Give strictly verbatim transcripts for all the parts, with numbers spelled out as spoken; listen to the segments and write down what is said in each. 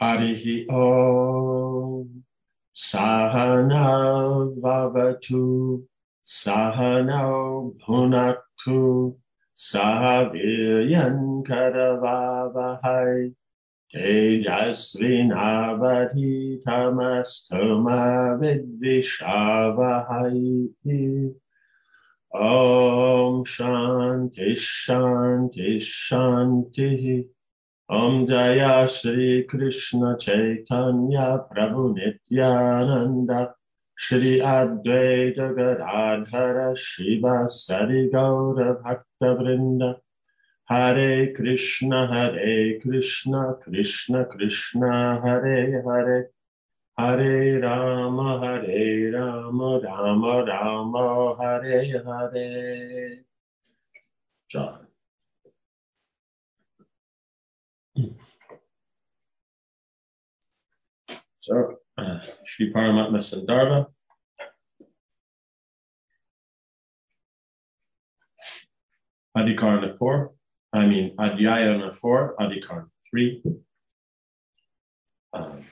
Harihi Om Sahana Vavatu Sahano Bhunaktu Sahaviryan Karavavahai Tejasvinavadhitamastoma Vidvishavahai. Om Shanti Shanti Shanti. Om Jaya Shri Krishna Chaitanya Prabhu Nityananda Shri Advaita Gadadhara Shiva Sari Gaura Bhakta Vrinda. Hare Krishna Hare Krishna Krishna Krishna Hare Hare Hare Rama Hare Rama Rama Rama Hare Hare. John. So, uh, Shri Paramatma Sandarbha. Adhikarana four. I mean, Adhyayana four, Adhikarana three. Um,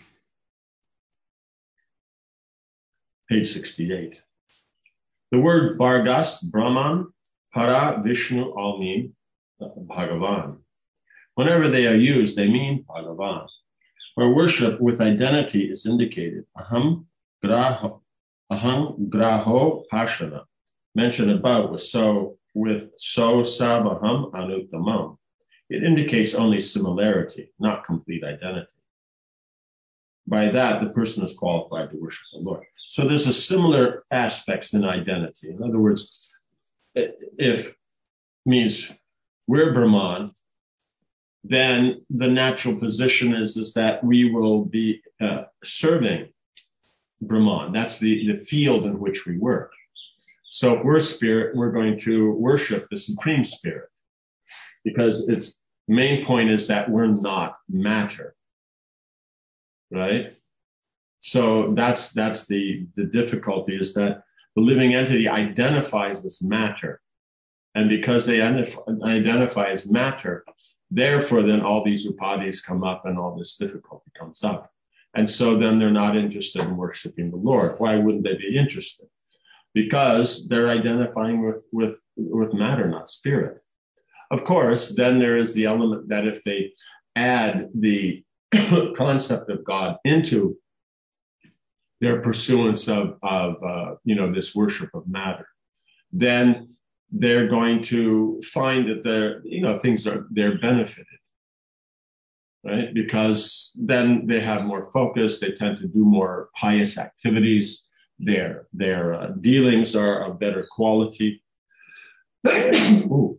page sixty-eight. The word Bhargas, Brahman, Para, Vishnu all mean Bhagavan. Whenever they are used, they mean Bhagavan. Where worship with identity is indicated, Aham Graho, Aham Graho Pashana, mentioned above with so with so Sabaham Anuttamam. It indicates only similarity, not complete identity. By that, the person is qualified to worship the Lord. So there's a similar aspects in identity. In other words, if means we're Brahman, then the natural position is, is that we will be uh, serving Brahman. That's the, the field in which we work. So if we're spirit, we're going to worship the Supreme Spirit, because its main point is that we're not matter, right? So that's that's the, the difficulty, is that the living entity identifies as matter. And because they identify as matter, therefore then all these upadhis come up and all this difficulty comes up. And so then they're not interested in worshiping the Lord. Why wouldn't they be interested? Because they're identifying with, with, with matter, not spirit. Of course, then there is the element that if they add the concept of God into their pursuance of, of uh, you know, this worship of matter, then they're going to find that they're, you know, things are, they're benefited, right? Because then they have more focus, they tend to do more pious activities, their, their uh, dealings are of better quality. Ooh.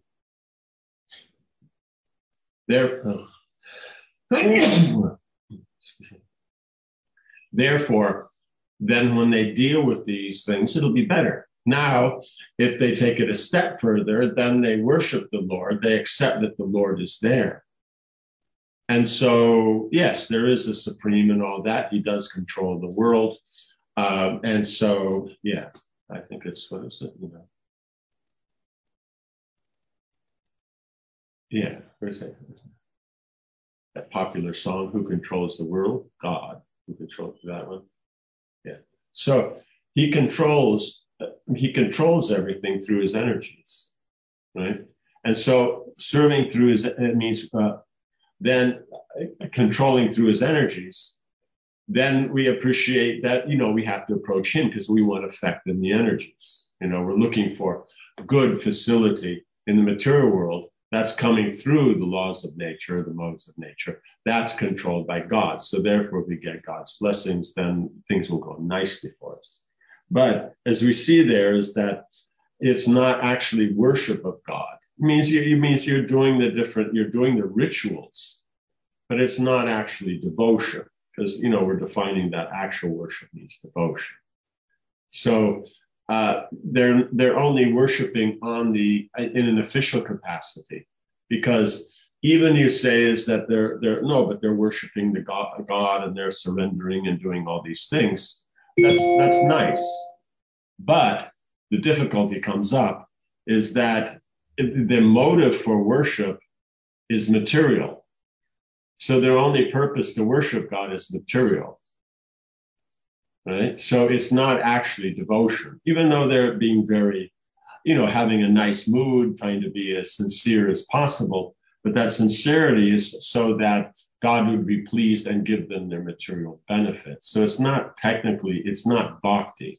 They're, uh, therefore, then when they deal with these things, it'll be better. Now, if they take it a step further, then they worship the Lord. They accept that the Lord is there. And so, yes, there is a supreme and all that. He does control the world. Um, and so, yeah, I think it's, what is it, you know? Yeah, where's it? That popular song, Who Controls the World? God. Who controls that one? Yeah. So he controls He controls everything through his energies, right? And so serving through his, it means uh, then uh, controlling through his energies, then we appreciate that, you know, we have to approach him because we want effect in the energies. You know, we're looking for good facility in the material world that's coming through the laws of nature, the modes of nature. That's controlled by God. So therefore, if we get God's blessings, then things will go nicely for us. But as we see there is that it's not actually worship of God. It means, you, it means you're doing the different, you're doing the rituals, but it's not actually devotion, because, you know, we're defining that actual worship means devotion. So uh, they're they're only worshiping on the in an official capacity, because even you say is that they're they're no, but they're worshiping the God, God and they're surrendering and doing all these things. That's that's nice, but the difficulty comes up is that the motive for worship is material. So their only purpose to worship God is material, right? So it's not actually devotion, even though they're being very, you know, having a nice mood, trying to be as sincere as possible. But that sincerity is so that God would be pleased and give them their material benefits. So it's not technically, it's not bhakti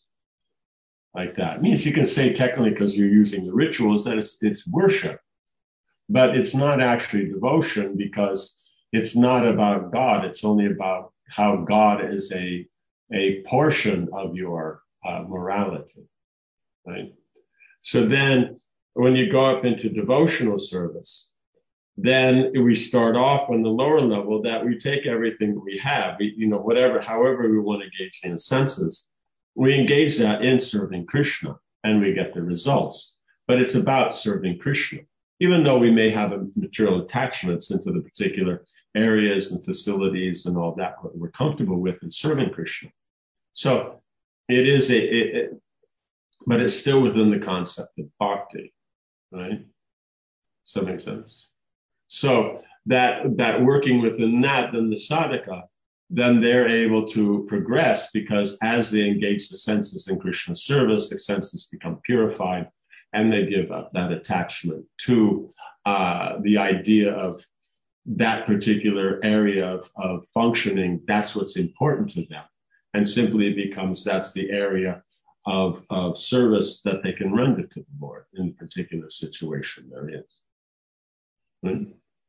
like that. It means you can say technically, because you're using the rituals, that it's, it's worship, but it's not actually devotion, because it's not about God. It's only about how God is a, a portion of your uh, morality, right? So then when you go up into devotional service, then we start off on the lower level that we take everything that we have, we, you know, whatever, however we want to engage the senses, we engage that in serving Krishna and we get the results. But it's about serving Krishna, even though we may have material attachments into the particular areas and facilities and all that what we're comfortable with in serving Krishna. So it is a, it, it, but it's still within the concept of bhakti, right? Does that make sense? So that that working within that, then the sadhaka, then they're able to progress, because as they engage the senses in Krishna's service, the senses become purified and they give up that attachment to uh, the idea of that particular area of, of functioning. That's what's important to them. And simply becomes that's the area of, of service that they can render to the Lord in the particular situation they're in. Right?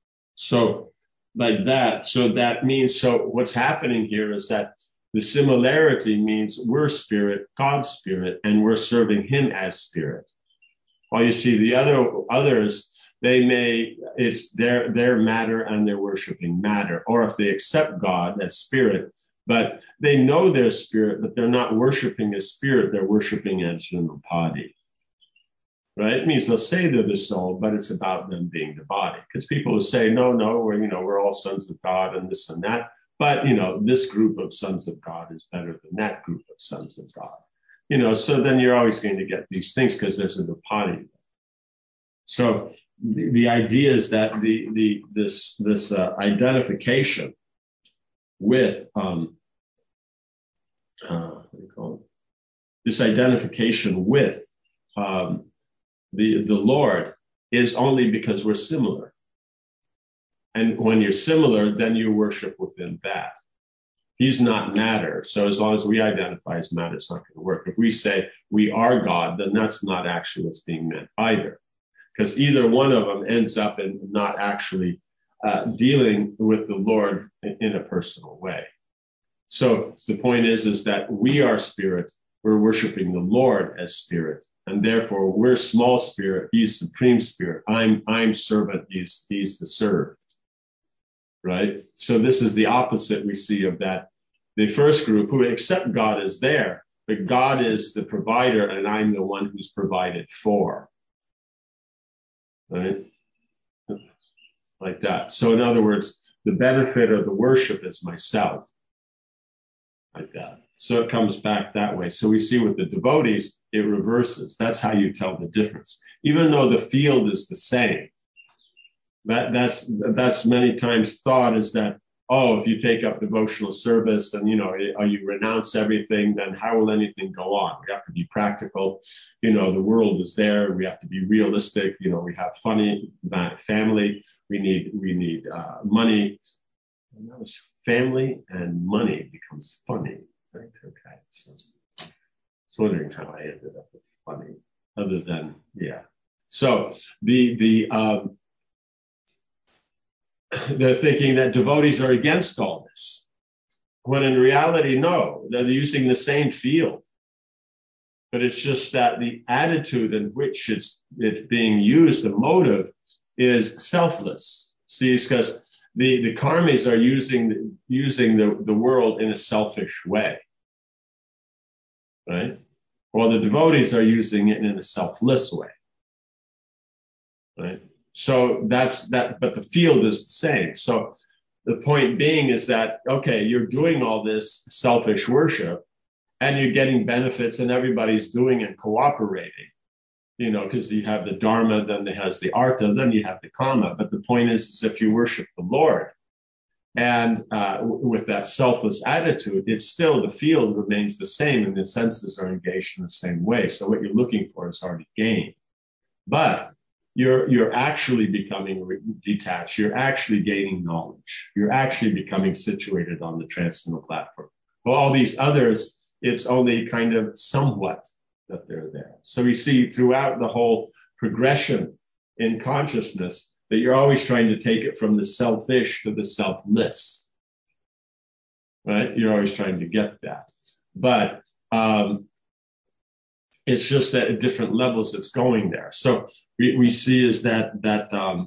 So like that, so that means, so what's happening here is that the similarity means we're spirit, God's spirit, and we're serving him as spirit. While you see the other others, they may, it's their, their matter and they're worshiping matter. Or if they accept God as spirit, but they know their spirit, but they're not worshiping as spirit, they're worshiping as Janapadi. Right? It means they'll say they're the soul, but it's about them being the body. Because people will say, no, no, we're, you know, we're all sons of God and this and that. But, you know, this group of sons of God is better than that group of sons of God. You know, so then you're always going to get these things because there's a body. So the, the idea is that the the this this uh, identification with um, uh, what do you call it? This identification with um, the the Lord is only because we're similar. And when you're similar, then you worship within that. He's not matter. So as long as we identify as matter, it's not going to work. If we say we are God, then that's not actually what's being meant either. Because either one of them ends up in not actually uh, dealing with the Lord in, in a personal way. So the point is, is that we are spirit. We're worshiping the Lord as spirit. And therefore, we're small spirit. He's supreme spirit. I'm, I'm servant. He's, he's the served. Right? So this is the opposite we see of that. The first group who accept God is there, but God is the provider and I'm the one who's provided for. Right? Like that. So in other words, the benefit of the worship is myself. Like that. So it comes back that way. So we see with the devotees, it reverses. That's how you tell the difference. Even though the field is the same. That that's that's many times thought is that, oh, if you take up devotional service and, you know, you renounce everything, then how will anything go on? We have to be practical. You know, the world is there. We have to be realistic. You know, we have funny family. We need we need uh, money. And that was family and money becomes funny. Right? Okay. So I was wondering how I ended up with funny, other than, yeah. So the the um, they're thinking that devotees are against all this, when in reality, no, they're using the same field. But it's just that the attitude in which it's, it's being used, the motive, is selfless. See, it's because the, the karmis are using, using the, the world in a selfish way, right? While the devotees are using it in a selfless way, right? So that's that, but the field is the same. So the point being is that, okay, you're doing all this selfish worship and you're getting benefits and everybody's doing and cooperating, you know, because you have the dharma, then there has the artha, then you have the kama. But the point is, is if you worship the Lord, And uh, w- with that selfless attitude, it's still the field remains the same and the senses are engaged in the same way. So what you're looking for is already gained. But you're you're actually becoming re- detached. You're actually gaining knowledge. You're actually becoming situated on the transcendental platform. Well, all these others, it's only kind of somewhat that they're there. So we see throughout the whole progression in consciousness that you're always trying to take it from the selfish to the selfless, right? You're always trying to get that. But um, it's just that at different levels it's going there. So we, we see is that, that um,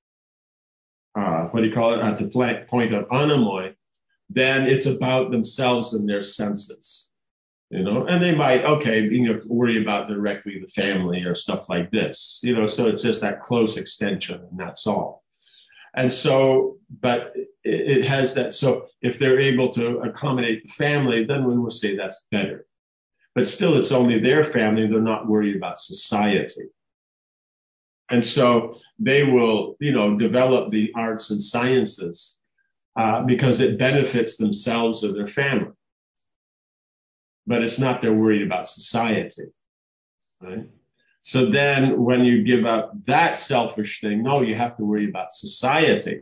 uh, what do you call it, at the point of anomoi, then it's about themselves and their senses. You know, and they might, okay, you know, worry about directly the family or stuff like this, you know, so it's just that close extension and that's all. And so, but it, it has that, so if they're able to accommodate the family, then we will say that's better. But still, it's only their family, they're not worried about society. And so they will, you know, develop the arts and sciences uh, because it benefits themselves or their family. But it's not they're worried about society, right? So then when you give up that selfish thing, no, you have to worry about society.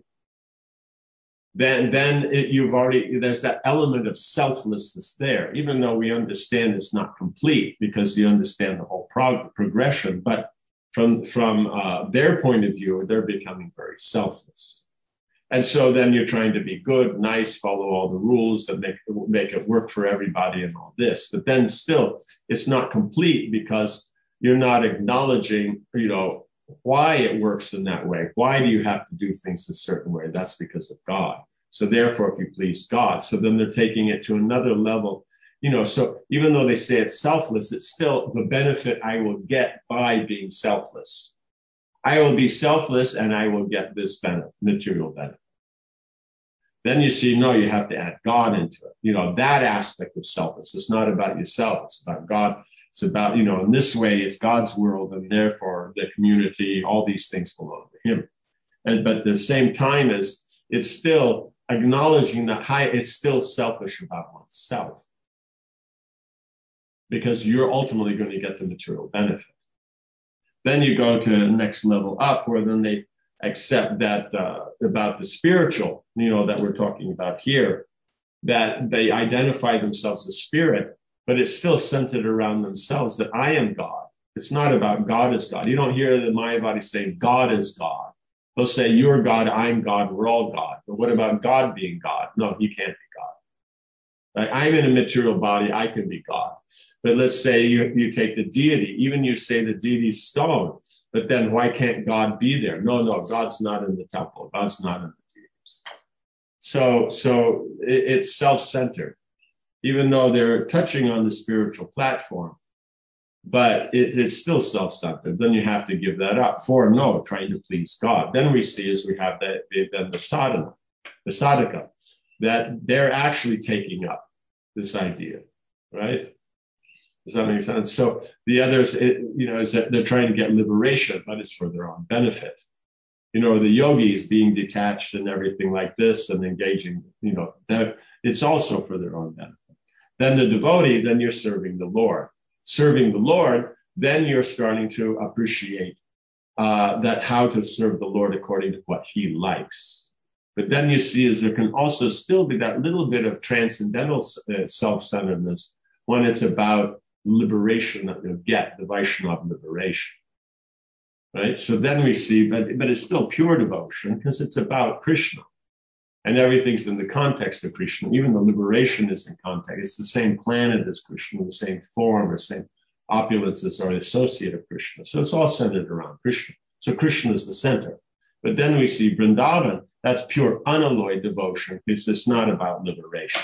Then, then it, you've already, there's that element of selflessness there, even though we understand it's not complete because you understand the whole prog- progression. But from, from uh, their point of view, they're becoming very selfless. And so then you're trying to be good, nice, follow all the rules and make, make it work for everybody and all this. But then still, it's not complete because you're not acknowledging, you know, why it works in that way. Why do you have to do things a certain way? That's because of God. So therefore, if you please God, so then they're taking it to another level, you know, so even though they say it's selfless, it's still the benefit I will get by being selfless. I will be selfless and I will get this benefit, material benefit. Then you see, no, you have to add God into it. You know, that aspect of selfless. It's not about yourself. It's about God. It's about, you know, in this way, it's God's world and therefore the community, all these things belong to him. And, but at the same time as it's still acknowledging that high, it's still selfish about oneself because you're ultimately going to get the material benefit. Then you go to the next level up where then they accept that uh, about the spiritual, you know, that we're talking about here, that they identify themselves as spirit, but it's still centered around themselves that I am God. It's not about God is God. You don't hear the Mayavadi saying God is God. They'll say you're God, I'm God, we're all God. But what about God being God? No, he can't be God. Right? I'm in a material body, I can be God. But let's say you, you take the deity, even you say the deity's stone, but then why can't God be there? No, no, God's not in the temple. God's not in the deities. So, so it, it's self-centered, even though they're touching on the spiritual platform, but it, it's still self-centered. Then you have to give that up for no, trying to please God. Then we see as we have that, then the sadhana, the sadhaka, that they're actually taking up this idea, right? Does that make sense? So the others, it, you know, is that they're trying to get liberation, but it's for their own benefit. You know, the yogis being detached and everything like this and engaging, you know, that it's also for their own benefit. Then the devotee, then you're serving the Lord. Serving the Lord, then you're starting to appreciate uh, that how to serve the Lord according to what he likes. But then you see is there can also still be that little bit of transcendental uh, self-centeredness when it's about liberation that you'll get, the Vaishnava liberation, right? So then we see, but, but it's still pure devotion because it's about Krishna and everything's in the context of Krishna. Even the liberation is in context. It's the same planet as Krishna, the same form, or same opulences are associated with Krishna. So it's all centered around Krishna. So Krishna is the center. But then we see Vrindavan, that's pure unalloyed devotion because it's not about liberation.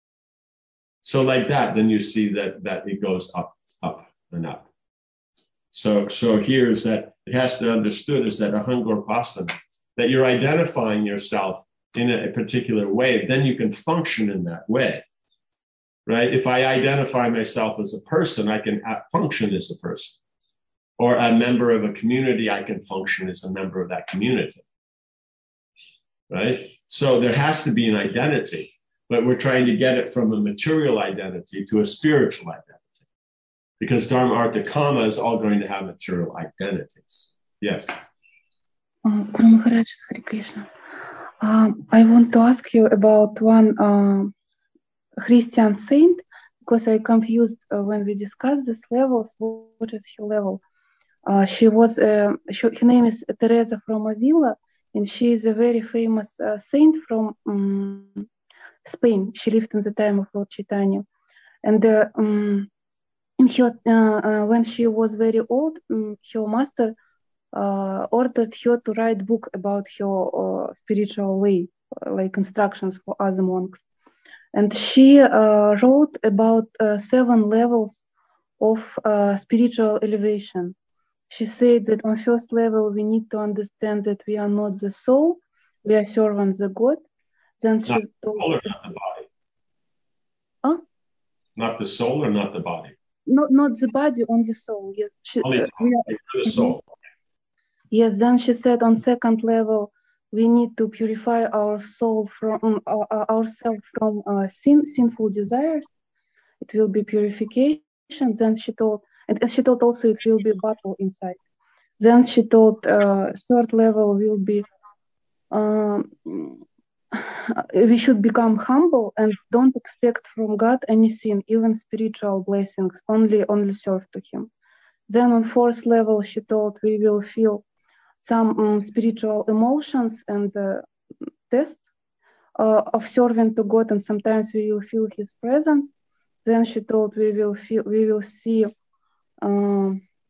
So like that, then you see that, that it goes up, up and up. So, so here is that it has to be understood is that ahangurpasana, that you're identifying yourself in a particular way, then you can function in that way, right? If I identify myself as a person, I can function as a person. Or a member of a community, I can function as a member of that community, right? So there has to be an identity, but we're trying to get it from a material identity to a spiritual identity. Because Dharma, Artha, Kama is all going to have material identities. Yes. Uh, Guru Maharaj, Hare Krishna. Um, I want to ask you about one uh, Christian saint, because I confused uh, when we discussed these levels. What is her level? Uh, she was, uh, she, her name is Teresa from Avila, and she is a very famous uh, saint from um, Spain. She lived in the time of Lord Chaitanya. And uh, um, in her, uh, uh, when she was very old, um, her master uh, ordered her to write book about her uh, spiritual way, uh, like instructions for other monks. And she uh, wrote about uh, seven levels of uh, spiritual elevation. She said that on first level, we need to understand that we are not the soul, we are servants of God. Then Not she the told soul or us, not the body? huh? Not the soul or not the body? Not, not the body, only soul. Yes, she, Only uh, we are, the mhm. soul. Yes, then she said on second level, we need to purify our soul from uh, uh, ourselves from uh, sin, sinful desires. It will be purification. Then she told, and, and she told also it will be battle inside. Then she told uh, third level will be um, we should become humble and don't expect from God anything, even spiritual blessings. Only only serve to Him. Then on fourth level, she told we will feel some um, spiritual emotions and uh, test uh, of serving to God, and sometimes we will feel His presence. Then she told we will feel, we will see, um,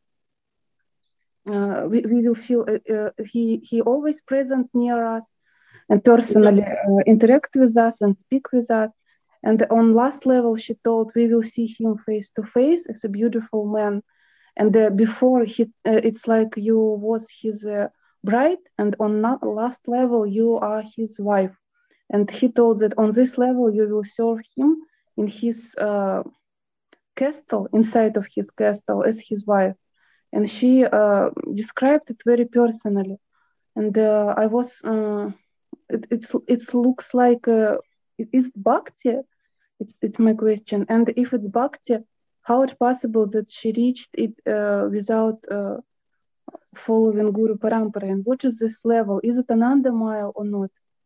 uh, we, we will feel uh, uh, He He always present near us and personally uh, interact with us and speak with us. And on last level, she told we will see Him face to face as a beautiful man. And uh, before he, uh, it's like you was his uh, bride, and on not last level you are his wife. And he told that on this level you will serve him in his uh, castle, inside of his castle, as his wife. And she uh, described it very personally. And uh, I was, uh, it it's, it looks like, uh, it is bhakti? It's, it's my question. And if it's bhakti, how it's possible that she reached it uh, without uh, following Guru Parampara? And what is this level? Is it Ananda Maya or not?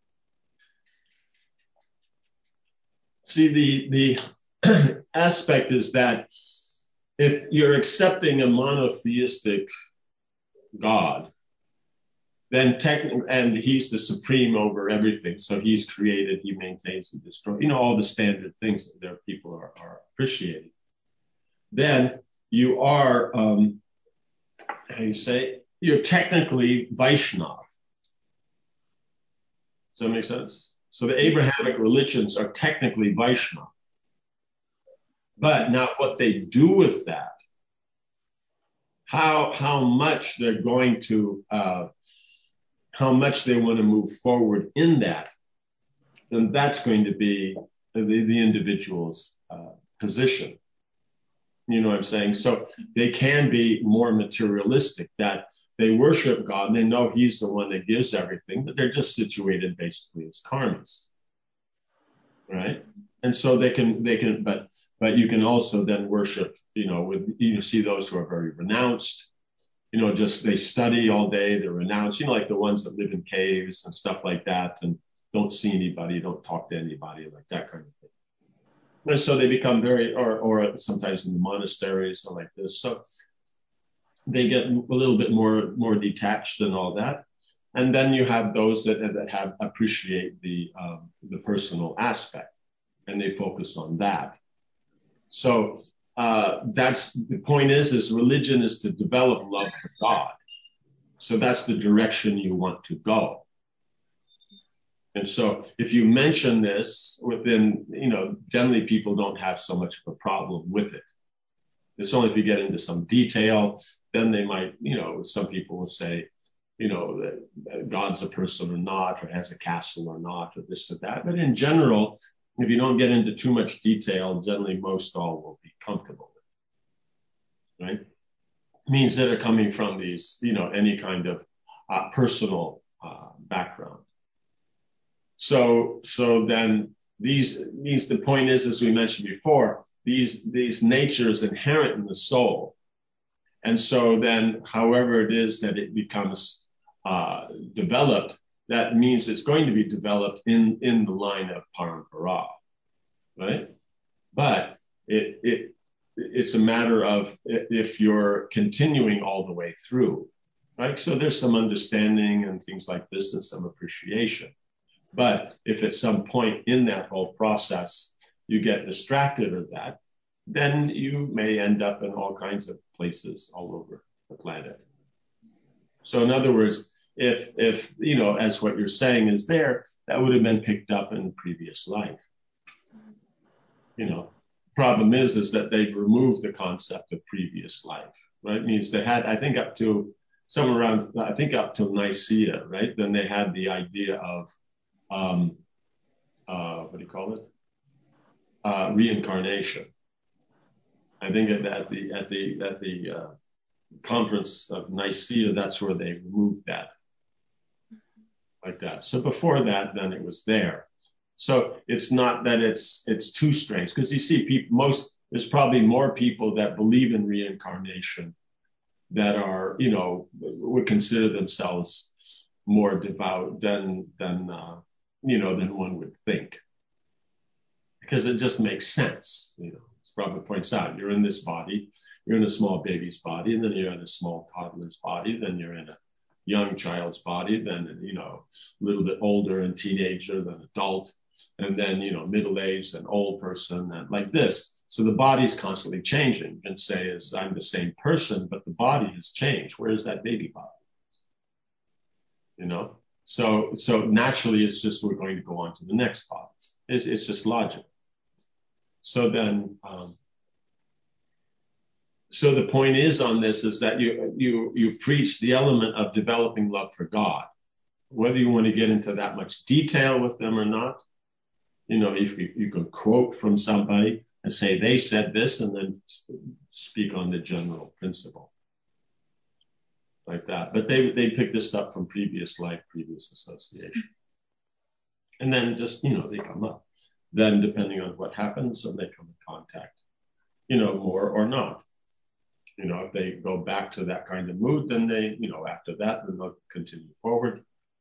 See, the the aspect is that if you're accepting a monotheistic God, then technically, and he's the supreme over everything. So he's created, he maintains, he destroys, you know, all the standard things that their people are, are appreciating. Then you are, um, how you say, you're technically Vaishnav. Does that make sense? So the Abrahamic religions are technically Vaishnav. But now what they do with that, how, how much they're going to, uh, how much they want to move forward in that, then that's going to be the, the individual's uh, position. You know what I'm saying? So they can be more materialistic, that they worship God and they know he's the one that gives everything, but they're just situated basically as karmas. Right? And so they can, they can, but, but you can also then worship, you know, with, you see those who are very renounced, you know, just they study all day, they're renounced, you know, like the ones that live in caves and stuff like that and don't see anybody, don't talk to anybody, like that kind of thing. And so they become very, or, or sometimes in the monasteries or like this. So they get a little bit more, more detached and all that. And then you have those that, that have appreciate the, um, the personal aspect and they focus on that. So uh, that's the point is, is religion is to develop love for God. So that's the direction you want to go. And so if you mention this within, you know, generally people don't have so much of a problem with it. It's only if you get into some detail, then they might, you know, some people will say, you know, that God's a person or not, or has a castle or not, or this or that. But in general, if you don't get into too much detail, generally most all will be comfortable with it, right? It means that are coming from these, you know, any kind of uh, personal uh, background. So, so then these, these, the point is, as we mentioned before, these, these natures inherent in the soul. And so then, however it is that it becomes uh, developed, that means it's going to be developed in, in the line of parampara, right? But it, it, it's a matter of if you're continuing all the way through, right? So there's some understanding and things like this and some appreciation. But if at some point in that whole process, you get distracted of that, then you may end up in all kinds of places all over the planet. So in other words, if, if you know, as what you're saying is there, that would have been picked up in previous life. You know, problem is, is that they've removed the concept of previous life, right? It means they had, I think up to somewhere around, I think up to Nicaea, right? Then they had the idea of, um, uh, what do you call it? Uh, reincarnation. I think at, at the at the at the uh, conference of Nicaea, that's where they removed that, like that. So before that, then it was there. So it's not that it's it's too strange, because you see, people most there's probably more people that believe in reincarnation that are, you know, would consider themselves more devout than than uh, you know than one would think, because it just makes sense, you know. Prabhupada points out, you're in this body, you're in a small baby's body, and then you're in a small toddler's body, then you're in a young child's body, then, you know, a little bit older and teenager, then adult, and then, you know, middle-aged and old person, and like this. So the body's constantly changing. You can say, is I'm the same person, but the body has changed. Where's that baby body? You know? So, so naturally, it's just we're going to go on to the next body. It's, it's just logic. So then, um, so the point is on this is that you you you preach the element of developing love for God, whether you want to get into that much detail with them or not. You know, if you, you can quote from somebody and say they said this, and then speak on the general principle, like that. But they they pick this up from previous life, previous association, and then just, you know, they come up. Then depending on what happens, and they come in contact, you know, more or not. You know, if they go back to that kind of mood, then they, you know, after that, then they'll continue forward.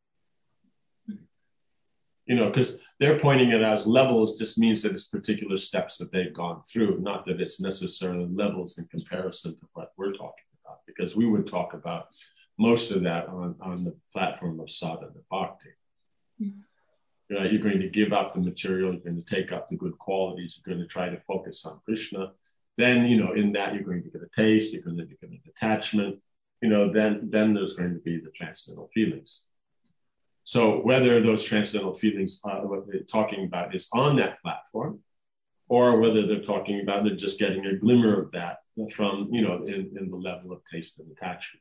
You know, because they're pointing it as levels just means that it's particular steps that they've gone through, not that it's necessarily levels in comparison to what we're talking about, because we would talk about most of that on, on the platform of sadhana bhakti. Mm-hmm. Uh, you're going to give up the material, you're going to take up the good qualities, you're going to try to focus on Krishna. Then, you know, in that you're going to get a taste, you're going to get an attachment, you know, then, then there's going to be the transcendental feelings. So whether those transcendental feelings, uh, what they're talking about is on that platform, or whether they're talking about they're just getting a glimmer of that from, you know, in, in the level of taste and attachment.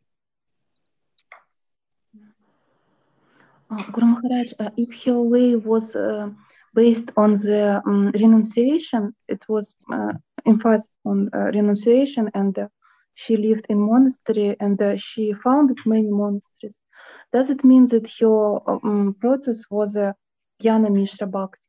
Uh, Guru Maharaj, uh, if your way was uh, based on the um, renunciation, it was uh, emphasized on uh, renunciation, and uh, she lived in monastery, and uh, she founded many monasteries. Does it mean that your um, process was a Jnana Mishra Bhakti?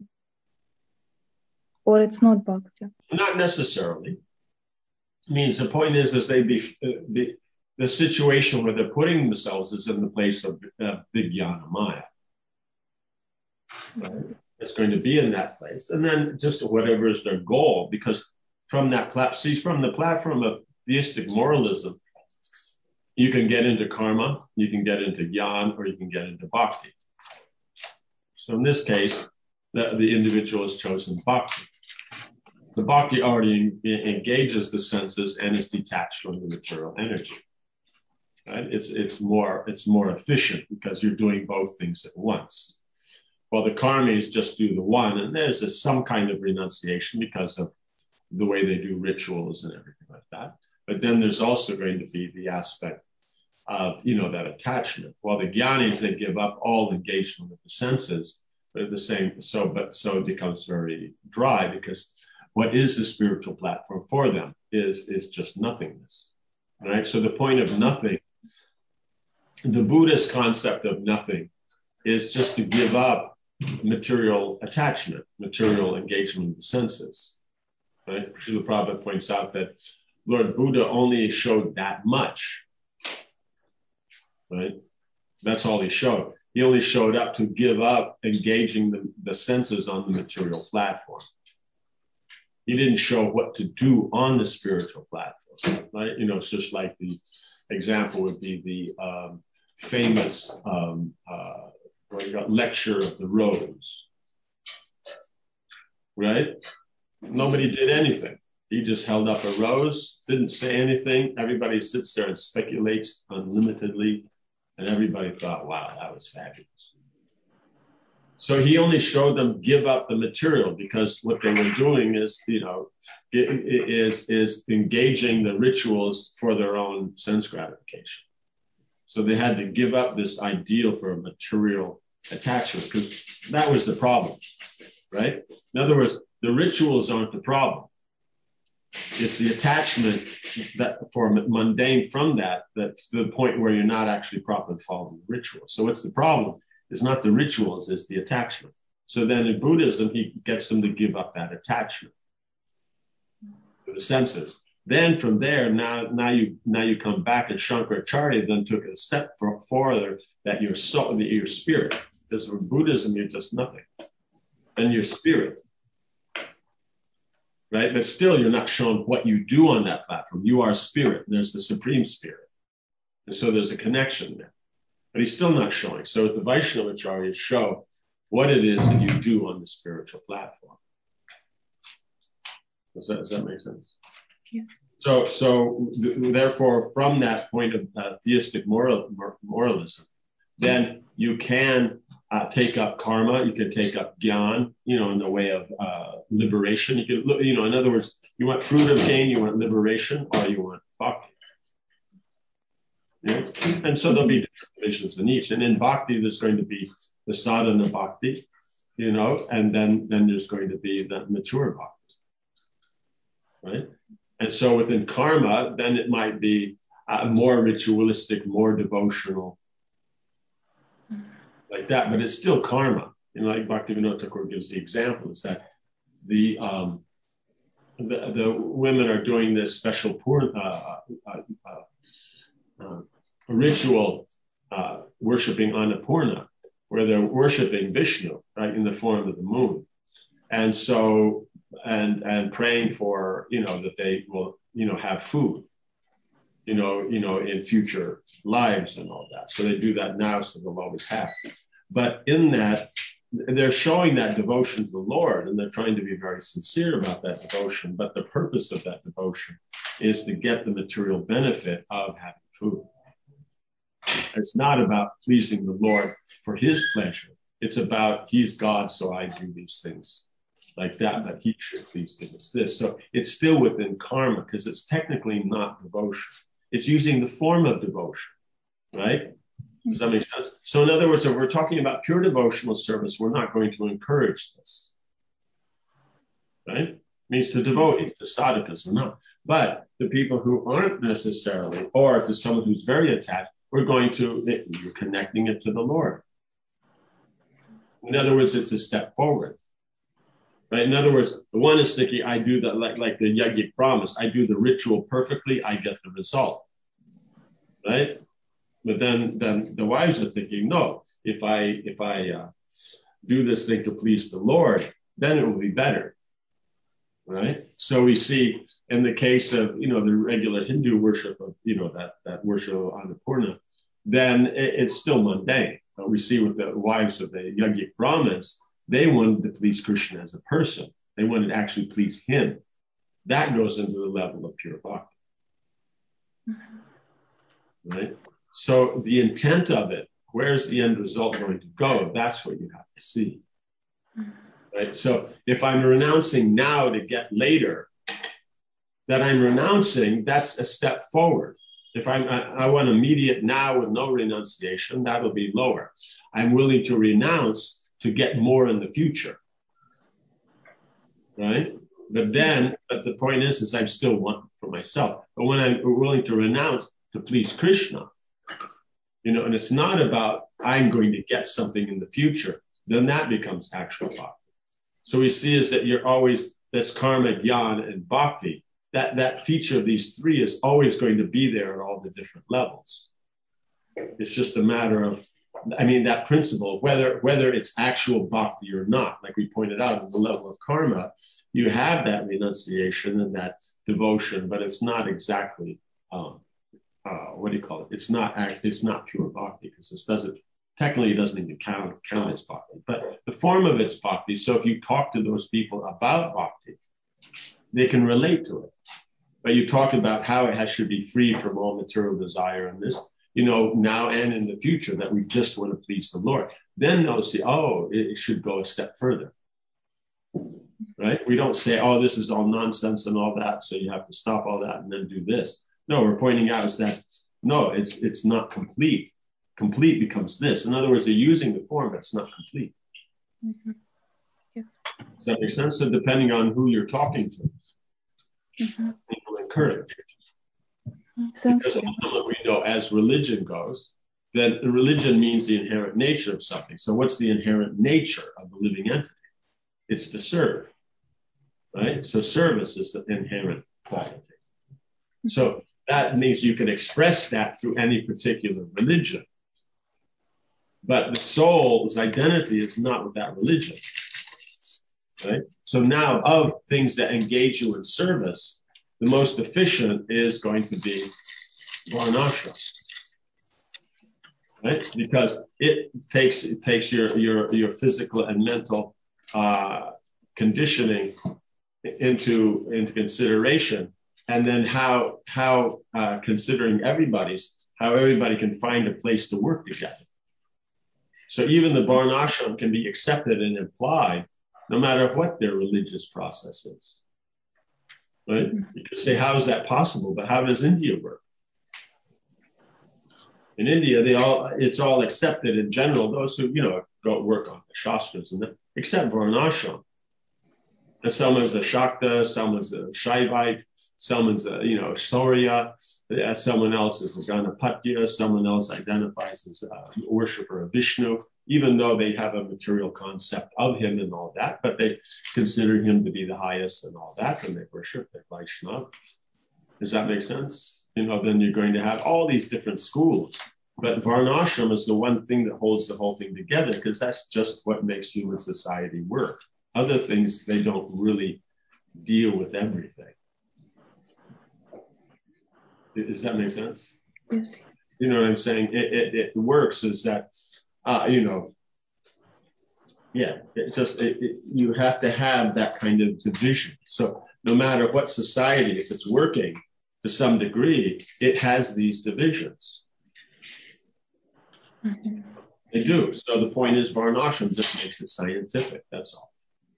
Or it's not Bhakti? Not necessarily. It means the point is, is they be, be the situation where they're putting themselves is in the place of uh, Vijnana Maya. Right? It's going to be in that place. And then just whatever is their goal, because from that platform, see, from the platform of theistic moralism, you can get into karma, you can get into jnana, or you can get into bhakti. So in this case, the, the individual has chosen bhakti. The bhakti already engages the senses and is detached from the material energy. Right? It's it's more it's more efficient because you're doing both things at once. While the karmis just do the one, and there's a, some kind of renunciation because of the way they do rituals and everything like that. But then there's also going to be the aspect of, you know, that attachment. While the jnanis, they give up all engagement with the senses, but at the same, so, but so it becomes very dry, because what is the spiritual platform for them is, is just nothingness, right? So the point of nothing, the Buddhist concept of nothing is just to give up material attachment, material engagement of the senses. Right? Srila Prabhupada points out that Lord Buddha only showed that much. Right? That's all he showed. He only showed up to give up engaging the, the senses on the material platform. He didn't show what to do on the spiritual platform. Right? You know, it's just like the example would be the um, famous um, uh, what you got, lecture of the rose. Right? Nobody did anything. He just held up a rose, didn't say anything. Everybody sits there and speculates unlimitedly. And everybody thought, wow, that was fabulous. So he only showed them give up the material, because what they were doing is, you know, is, is engaging the rituals for their own sense gratification. So they had to give up this ideal for a material attachment, because that was the problem, right? In other words, the rituals aren't the problem. It's the attachment that for mundane from that, that's the point where you're not actually properly following the rituals. So what's the problem? It's not the rituals, it's the attachment. So then in Buddhism, he gets them to give up that attachment to the senses. Then from there, now, now you now you come back, and Shankaracharya then took it a step further, that your soul, that your spirit, because for Buddhism, you're just nothing. And your spirit. Right? But still, you're not shown what you do on that platform. You are spirit. There's the supreme spirit. And so there's a connection there. But he's still not showing. So the Vaishnavacharyas show what it is that you do on the spiritual platform. Does that, does that make sense? Yeah. So, so th- therefore, from that point of uh, theistic moral, moralism, then you can uh, take up karma, you can take up gyan, you know, in the way of uh, liberation. You can, you know, in other words, you want fruit of gain, you want liberation, or you want bhakti. Yeah? And so there'll be different divisions in each. And in bhakti, there's going to be the sadhana bhakti, you know, and then, then there's going to be the mature bhakti, right? And so within karma, then it might be uh, more ritualistic, more devotional, like that, but it's still karma. You know, like Bhaktivinoda Thakur gives the example, is that the um, the, the women are doing this special pur- uh, uh, uh, uh, ritual uh, worshiping Annapurna, where they're worshiping Vishnu, right, in the form of the moon, and so and and praying for, you know, that they will, you know, have food, you know, you know, in future lives and all that. So they do that now, so they'll always have. But in that, they're showing that devotion to the Lord, and they're trying to be very sincere about that devotion. But the purpose of that devotion is to get the material benefit of having food. It's not about pleasing the Lord for his pleasure. It's about, he's God, so I do these things like that, but he should please give us this. So it's still within karma, because it's technically not devotion. It's using the form of devotion, right? Does that make sense? So in other words, if we're talking about pure devotional service, we're not going to encourage this, right? It means to devotees, to sadhakas or not. But the people who aren't necessarily, or to someone who's very attached, we're going to, you're connecting it to the Lord. In other words, it's a step forward. Right? In other words, the one is thinking, I do that, like, like the yogic promise, I do the ritual perfectly, I get the result. Right? But then, then the wives are thinking, no, if I if I uh, do this thing to please the Lord, then it will be better. Right? So we see in the case of, you know, the regular Hindu worship of, you know, that, that worship of Annapurna, then it, it's still mundane. But we see with the wives of the yogic Brahmins, they wanted to please Krishna as a person. They wanted to actually please him. That goes into the level of pure bhakti. Right? So the intent of it, where's the end result going to go? That's what you have to see. Right? So if I'm renouncing now to get later, that I'm renouncing, that's a step forward. If I'm, I, I want immediate now with no renunciation, that'll be lower. I'm willing to renounce to get more in the future, right? But then, but the point is, is I still want for myself. But when I'm willing to renounce to please Krishna, you know, and it's not about I'm going to get something in the future. then that becomes actual bhakti. So we see is that you're always, that's karma, jnana, and bhakti. That, that feature of these three is always going to be there at all the different levels. It's just a matter of, I mean, that principle, whether whether it's actual bhakti or not, like we pointed out at the level of karma, you have that renunciation and that devotion, but it's not exactly, um, uh, what do you call it? It's not it's not pure bhakti, because this doesn't, technically it doesn't even count, count as bhakti, but the form of it's bhakti. So if you talk to those people about bhakti, they can relate to it. But you talk about how it has, should be free from all material desire and this, you know, now and in the future, that we just want to please the Lord. Then they'll see, oh, it should go a step further, right? We don't say, oh, this is all nonsense and all that, so you have to stop all that and then do this. No, we're pointing out is that, no, it's it's not complete. Complete becomes this. In other words, they're using the form, but it's not complete. Mm-hmm. Yeah. Does that make sense? So depending on who you're talking to, Mm-hmm. people encourage. Thank Because you. ultimately, we know, as religion goes, that religion means the inherent nature of something. So what's the inherent nature of the living entity? It's to serve, right? So service is the inherent quality. So that means you can express that through any particular religion. But the soul's identity is not with that religion, right? So now, of things that engage you in service, the most efficient is going to be varnashram, right? Because it takes it takes your your your physical and mental uh, conditioning into into consideration, and then how how uh, considering everybody's how everybody can find a place to work together. So even the varnashram can be accepted and implied, no matter what their religious process is. Right? You could say, how is that possible? But how does India work? In India, they all it's all accepted in general. Those who, you know, go work on the Shastras and that, except varnashram. And someone's a Shakta, someone's a Shaivite, someone's a, you know, Saurya, someone else is a Ganapatya, someone else identifies as a worshiper of Vishnu, even though they have a material concept of him and all that, but they consider him to be the highest and all that, and they worship their Vaishnava. Does that make sense? You know, then you're going to have all these different schools. But varnashram is the one thing that holds the whole thing together, because that's just what makes human society work. Other things, they don't really deal with everything. Does that make sense? Yes. You know what I'm saying? It, it, it works is that, uh, you know, yeah, it just, it, it, you have to have that kind of division. So no matter what society, if it's working to some degree, it has these divisions. Mm-hmm. They do. So the point is, varnashram just makes it scientific. That's all.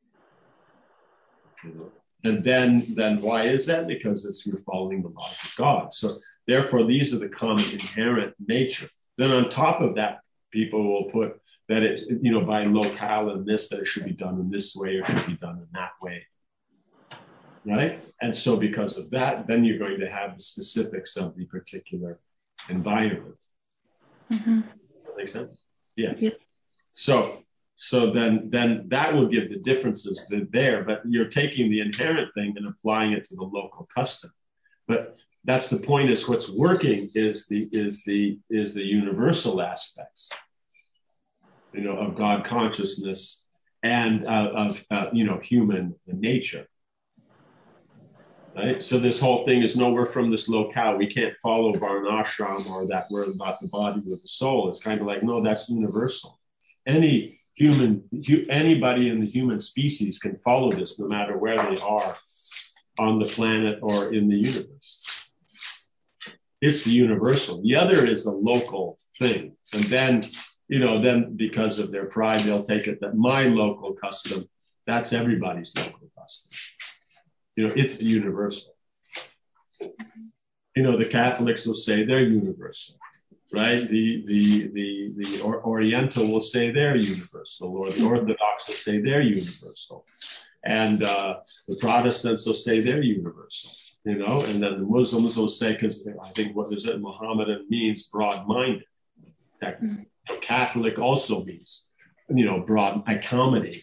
You know? And then, then why is that? Because it's you're following the laws of God. So therefore, these are the common inherent nature. Then on top of that, people will put that it, you know, by locale and this, that it should be done in this way or should be done in that way. Right? And so because of that, then you're going to have the specifics of the particular environment. Mm-hmm. Does that make sense? Yeah. Yeah. So So then, then that will give the differences that are there, but you're taking the inherent thing and applying it to the local custom. But that's the point: is what's working is the is the is the universal aspects, you know, of God consciousness and uh, of uh, you know human nature. Right. So this whole thing is nowhere from this locale. We can't follow varnashram or that word about the body with the soul. It's kind of like, no, that's universal. Any human, anybody in the human species can follow this no matter where they are on the planet or in the universe. It's the universal. The other is the local thing. And then, you know, then because of their pride, they'll take it that my local custom, that's everybody's local custom. You know, it's the universal. You know, the Catholics will say they're universal. Right, the the the the or, Oriental will say they're universal, or the Orthodox will say they're universal, and uh, the Protestants will say they're universal. You know, and then the Muslims will say, because I think what is it, Mohammedan means broad-minded. Catholic also means you know, broad, accommodate.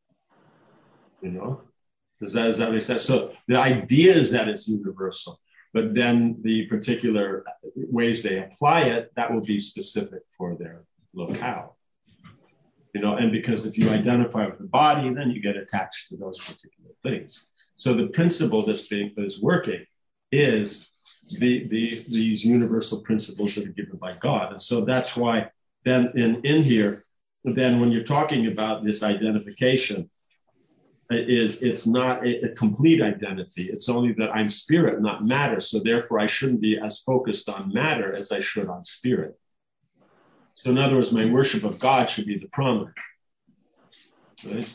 You know, does that, does that make sense? So the idea is that it's universal, but then the particular ways they apply it, that will be specific for their locale. You know, and because if you identify with the body, then you get attached to those particular things. So the principle that's being that is working is the the these universal principles that are given by God. And so that's why then in, in here, then when you're talking about this identification, it is it's not a, a complete identity. It's only that I'm spirit, not matter. So therefore I shouldn't be as focused on matter as I should on spirit. So in other words, my worship of God should be the prominent, right?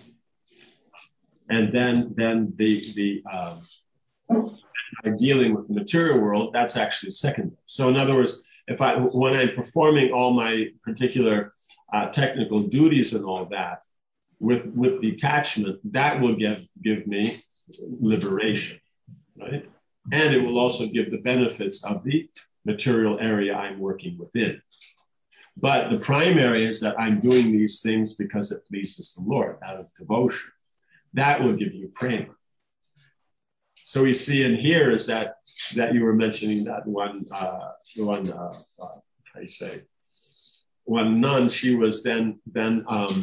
And then, then the the um, dealing with the material world, that's actually secondary. So in other words, if I when I'm performing all my particular uh, technical duties and all that with with detachment, that will give give me liberation, right? And it will also give the benefits of the material area I'm working within. But the primary is that I'm doing these things because it pleases the Lord out of devotion. That will give you prema. So we see in here is that that you were mentioning that one uh, one uh, uh, how you say one nun. She was then then um,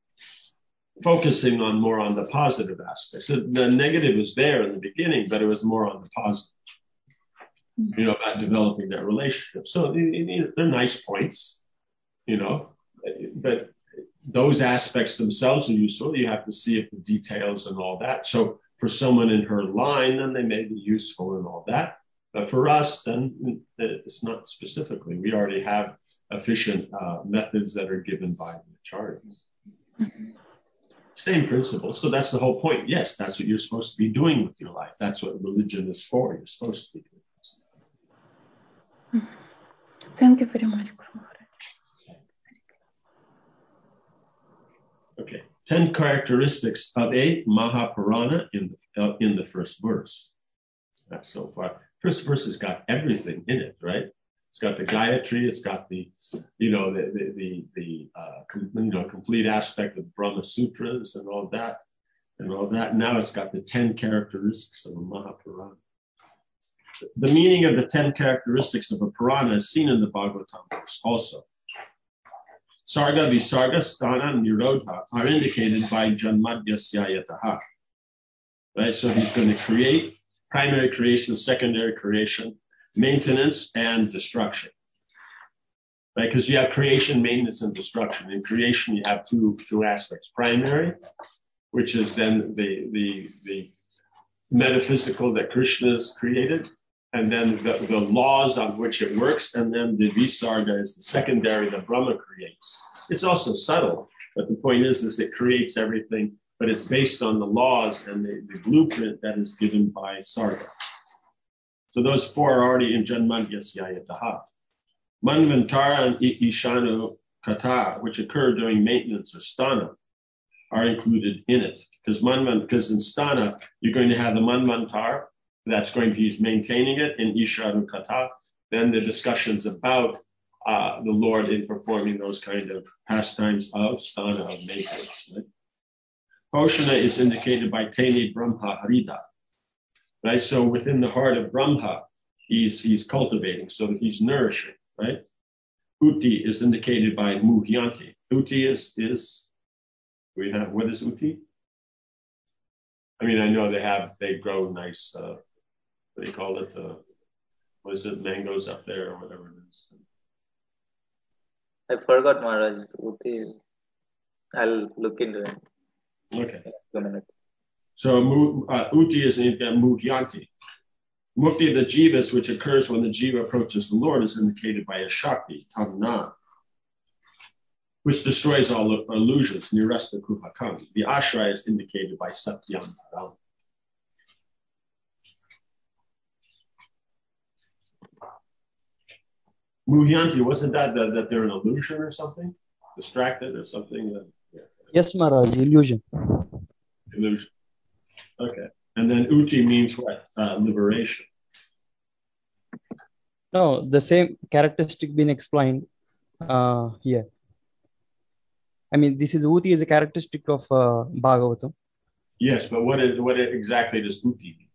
focusing on more on the positive aspects. So the negative was there in the beginning, but it was more on the positive. You know, about developing that relationship. So they're nice points. You know, but those aspects themselves are useful. You have to see if the details and all that. So for someone in her line, then they may be useful and all that. But for us, then it's not specifically. We already have efficient uh, methods that are given by the acharyas. Mm-hmm. Same principle. So that's the whole point. Yes, that's what you're supposed to be doing with your life. That's what religion is for. You're supposed to be doing. Thank you very much, Guru Maharaj. Okay, ten characteristics of a Mahapurana in the, uh, in the first verse. That's so far. First verse has got everything in it, right? It's got the Gayatri. It's got the, you know, the the the, the uh, com, you know complete aspect of Brahma Sutras and all that, and all that. Now it's got the ten characteristics of a Mahapurana. The meaning of the ten characteristics of a Purana is seen in the Bhagavatam verse also. Sarga, Visarga, Sthana, and Nirodha are indicated by Janmadhyasya Yataha. Right? So he's going to create primary creation, secondary creation, maintenance, and destruction. Right? Because you have creation, maintenance, and destruction. In creation, you have two, two aspects. Primary, which is then the, the, the metaphysical that Krishna has created, and then the, the laws on which it works, and then the Visarga is the secondary that Brahma creates. It's also subtle, but the point is, is it creates everything, but it's based on the laws and the, the blueprint that is given by Sarga. So those four are already in Janmadhyasya Yataha. Manvantara and Ishanu Kata, which occur during maintenance or sthana, are included in it. Because Manvan, because in sthana, you're going to have the Manvantar, that's going to use maintaining it in Ishanu Kata. Then the discussions about uh, the Lord in performing those kind of pastimes of sthana, of maintenance. Right? Poshana is indicated by Tene Brahma Harida. Right? So within the heart of Brahma, he's he's cultivating, so he's nourishing, right? Uti is indicated by Muhyanti. Uti is is we have what is Uti? I mean, I know they have they grow nice. Uh, what do you call it? Uh, what is it? Mangoes up there or whatever it is. I forgot, Maharaj. Uti. I'll look into it. Okay. A minute. So uh, Uti is in uh, Muhyanti. Mukti of the jivas, which occurs when the jiva approaches the Lord, is indicated by a Shakti, Tamna, which destroys all illusions, Nirasta Kuhakam. The Ashraya is indicated by Satyam Param. Muhyanti, wasn't that, that that they're an illusion or something? Distracted or something? That, yeah. Yes, Maharaj, illusion. Illusion. Okay. And then Uti means what? Uh, liberation. No, the same characteristic being explained uh, here. I mean, this is Uti is a characteristic of uh, Bhagavatam. Yes, but what is what exactly does Uti mean?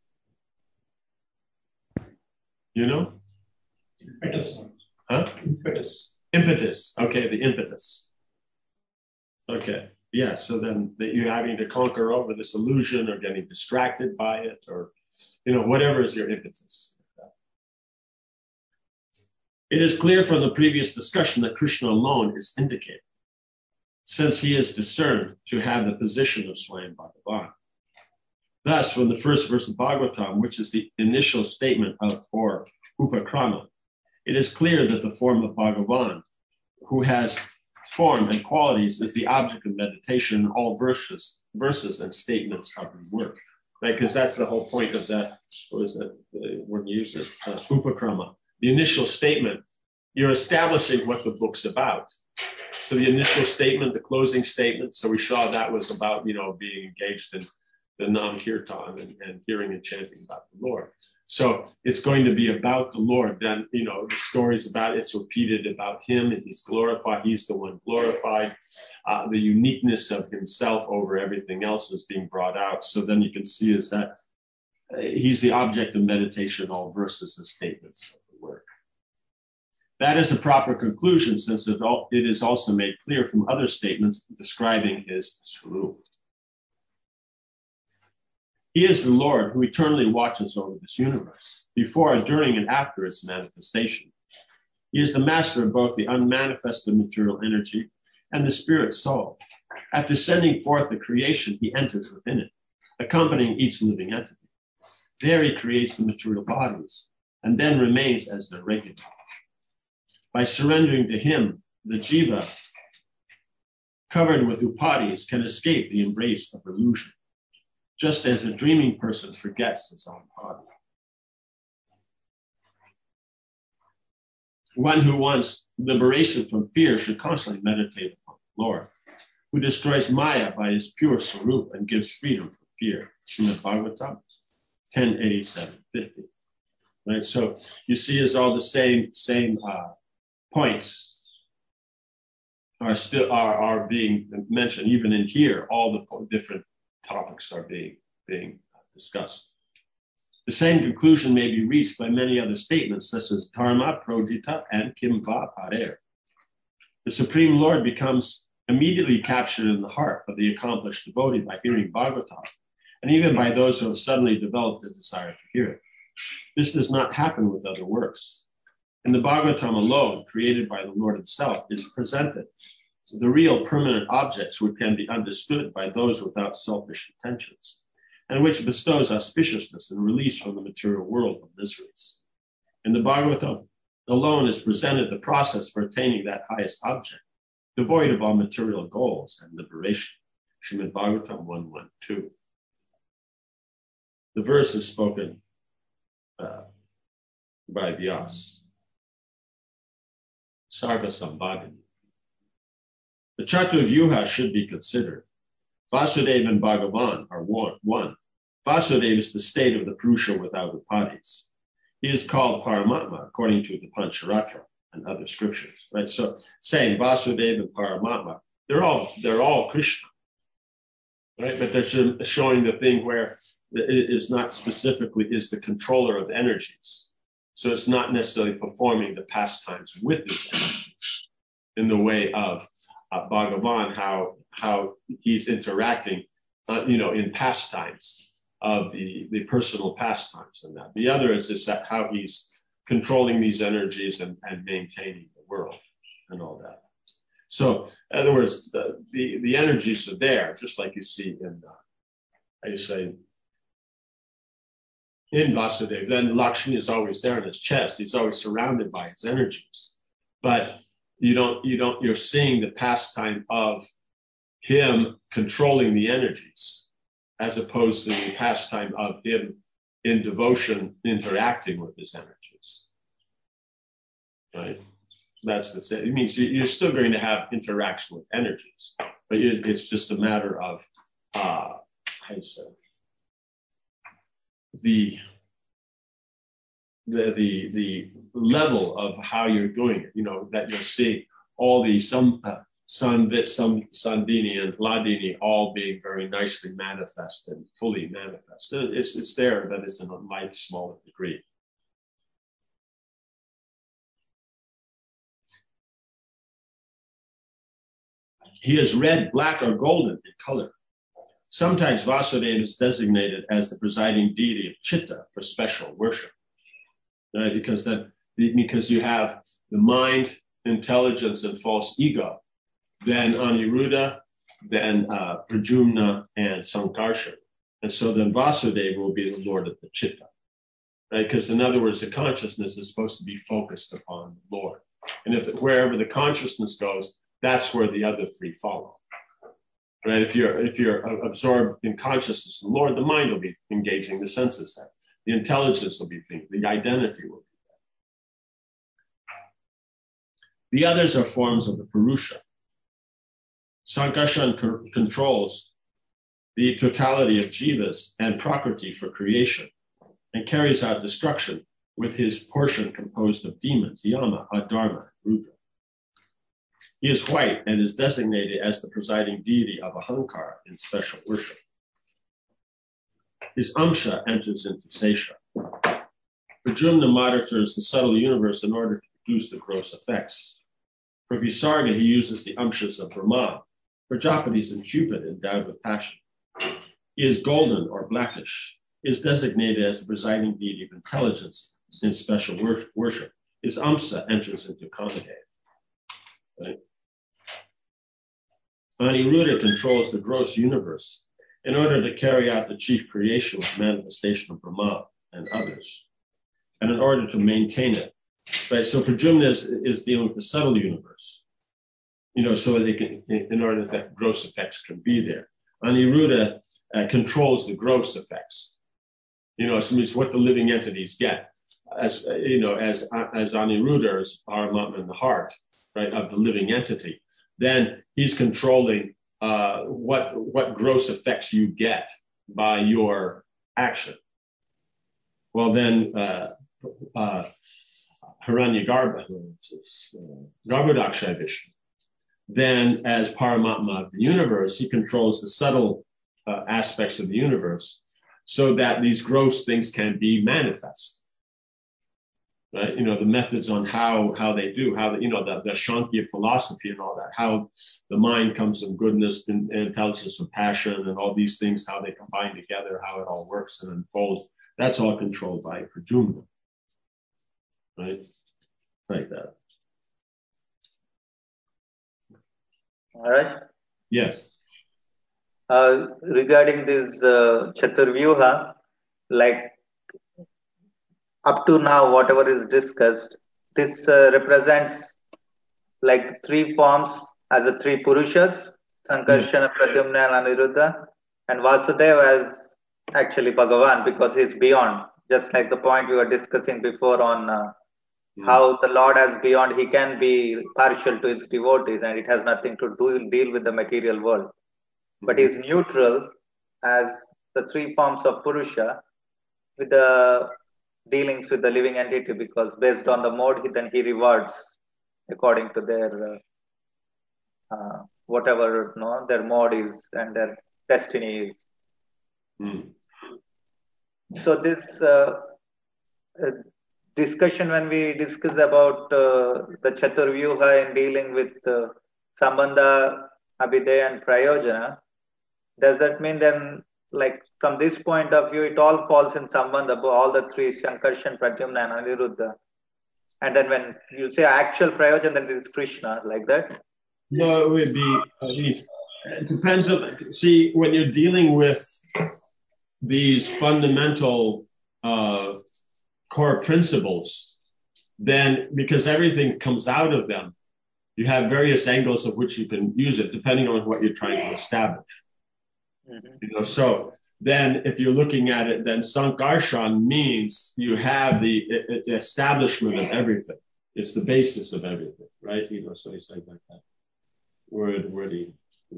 You know? Impetus. Huh? Impetus. Impetus. Okay, the impetus. Okay. Yeah, so then that you're having to conquer over this illusion or getting distracted by it or, you know, whatever is your impetus. It is clear from the previous discussion that Krishna alone is indicated, since he is discerned to have the position of Swayam Bhagavan. Thus, from the first verse of Bhagavatam, which is the initial statement of or Upakrama, it is clear that the form of Bhagavan, who has form and qualities, is the object of meditation in all verses, verses and statements of the work. Right? Because that's the whole point of that, what is it, the word you used it, uh, Upakrama. The initial statement, you're establishing what the book's about. So the initial statement, the closing statement, so we saw that was about, you know, being engaged in the Nam-Kirtan and, and hearing and chanting about the Lord. So it's going to be about the Lord. Then, you know, the story's about, it's repeated about him and he's glorified. He's the one glorified. Uh, the uniqueness of himself over everything else is being brought out. So then you can see is that uh, he's the object of meditation, all verses and statements of the work. That is a proper conclusion, since it, all, it is also made clear from other statements describing his Swarup. He is the Lord who eternally watches over this universe, before, during, and after its manifestation. He is the master of both the unmanifested material energy and the spirit soul. After sending forth the creation, he enters within it, accompanying each living entity. There he creates the material bodies, and then remains as their regulator. By surrendering to him, the jiva, covered with upadis, can escape the embrace of illusion, just as a dreaming person forgets his own body. One who wants liberation from fear should constantly meditate upon the Lord, who destroys Maya by his pure Swarup and gives freedom from fear. Srimad Bhagavatam ten eighty-seven fifty. Right, so you see, it's all the same same uh, points are still are are being mentioned. Even in here, all the different topics are being being discussed. The same conclusion may be reached by many other statements, such as Dharma, Prodita, and Kimva Parer. The Supreme Lord becomes immediately captured in the heart of the accomplished devotee by hearing Bhagavatam, and even by those who have suddenly developed a desire to hear it. This does not happen with other works. In the Bhagavatam alone, created by the Lord himself, is presented the real permanent objects which can be understood by those without selfish intentions, and which bestows auspiciousness and release from the material world of miseries. In the Bhagavatam alone is presented the process for attaining that highest object, devoid of all material goals and liberation. Srimad Bhagavatam one twelve. The verse is spoken uh, by Vyas. Sarva Sambhagini. The Chaturvyuha should be considered. Vasudeva and Bhagavan are one. Vasudeva is the state of the Purusha without upadis. He is called Paramatma according to the Pancharatra and other scriptures. Right? So saying Vasudeva and Paramatma, they're all they're all Krishna. Right? But they're showing the thing where it is not specifically is the controller of energies. So it's not necessarily performing the pastimes with his energies in the way of uh, Bhagavan, how how he's interacting, uh, you know, in pastimes of the, the personal pastimes and that. The other is, is that how he's controlling these energies and, and maintaining the world and all that. So in other words, the, the, the energies are there, just like you see in, uh, I say, in Vasudeva. Then Lakshmi is always there in his chest. He's always surrounded by his energies. But you don't, you don't, you're seeing the pastime of him controlling the energies, as opposed to the pastime of him in devotion interacting with his energies. Right? That's the same. It means you're still going to have interaction with energies, but it's just a matter of, uh, how do you say, the, the, the, the level of how you're doing it, you know, that you're seeing all the, some, uh, Sanvit, Sandini, and Hladini all being very nicely manifest and fully manifest. It's, it's there, but it's in a light, smaller degree. He is red, black, or golden in color. Sometimes Vasudeva is designated as the presiding deity of Chitta for special worship, right? Because that because you have the mind, intelligence, and false ego. Then Aniruddha, then uh, Pradyumna, and Sankarshan. And so then Vasudeva will be the Lord of the Chitta, right? Because in other words, the consciousness is supposed to be focused upon the Lord. And if wherever the consciousness goes, that's where the other three follow, right? If you're if you're absorbed in consciousness of the Lord, the mind will be engaging the senses there. The intelligence will be thinking, the identity will be there. The others are forms of the Purusha. Sankarshan co- controls the totality of jivas and prakriti for creation and carries out destruction with his portion composed of demons, Yama, Adharma, Rudra. He is white and is designated as the presiding deity of Ahankara in special worship. His Amsha enters into Sesha. Pradyumna monitors the subtle universe in order to produce the gross effects. For Visarga, he uses the Amshas of Brahma, Prajapatis and Cupid endowed with passion. He is golden or blackish, is designated as the presiding deity of intelligence in special worship. His Amsa enters into Kamadeva. Right? Aniruddha controls the gross universe in order to carry out the chief creation with manifestation of Brahma and others, and in order to maintain it. Right? So Pradyumna is, is dealing with the subtle universe, you know, so they can, in order that gross effects can be there. Aniruddha uh, controls the gross effects, you know, so it means what the living entities get, as you know, as as Aniruddha is Paramatma in the heart, right, of the living entity. Then he's controlling uh, what what gross effects you get by your action. Well, then uh, uh, Hiranyagarbha, Garbhodakshaya Vishnu, then as Paramatma of the universe, he controls the subtle uh, aspects of the universe so that these gross things can be manifest. Right? You know, the methods on how how they do, how, the, you know, the, the Shankya philosophy and all that, how the mind comes from goodness and, and intelligence and passion and all these things, how they combine together, how it all works and unfolds. That's all controlled by Pradyumna. Right? Like that. All right. Yes. Uh, regarding this uh, Chaturvyuha, like up to now, whatever is discussed, this uh, represents like three forms as the three Purushas, Sankarshana, Pradyumna, and Aniruddha, and Vasudeva as actually Bhagavan because he's beyond, just like the point we were discussing before on uh, mm. how the Lord as beyond, he can be partial to his devotees and it has nothing to do deal with the material world. Mm-hmm. But he's neutral as the three forms of Purusha with the dealings with the living entity because based on the mode, he, then he rewards according to their uh, uh, whatever you know, their mode is and their destiny is. Mm. So this uh, uh, discussion when we discuss about uh, the Chaturvyuha in dealing with uh, Sambandha, Abhideya and Prayojana, does that mean then like from this point of view, it all falls in Sambandha, all the three, Sankarshan, Pradyumna and Aniruddha. And then when you say actual Prayojana, then it is Krishna, like that? No, it would be, I mean, it depends on, see, when you're dealing with these fundamental uh, core principles, then because everything comes out of them, you have various angles of which you can use it, depending on what you're trying to establish. Mm-hmm. You know, so then if you're looking at it, then Sankarshan means you have the, it, the establishment of everything. It's the basis of everything, right? You know, so he's like that. Word, wordy.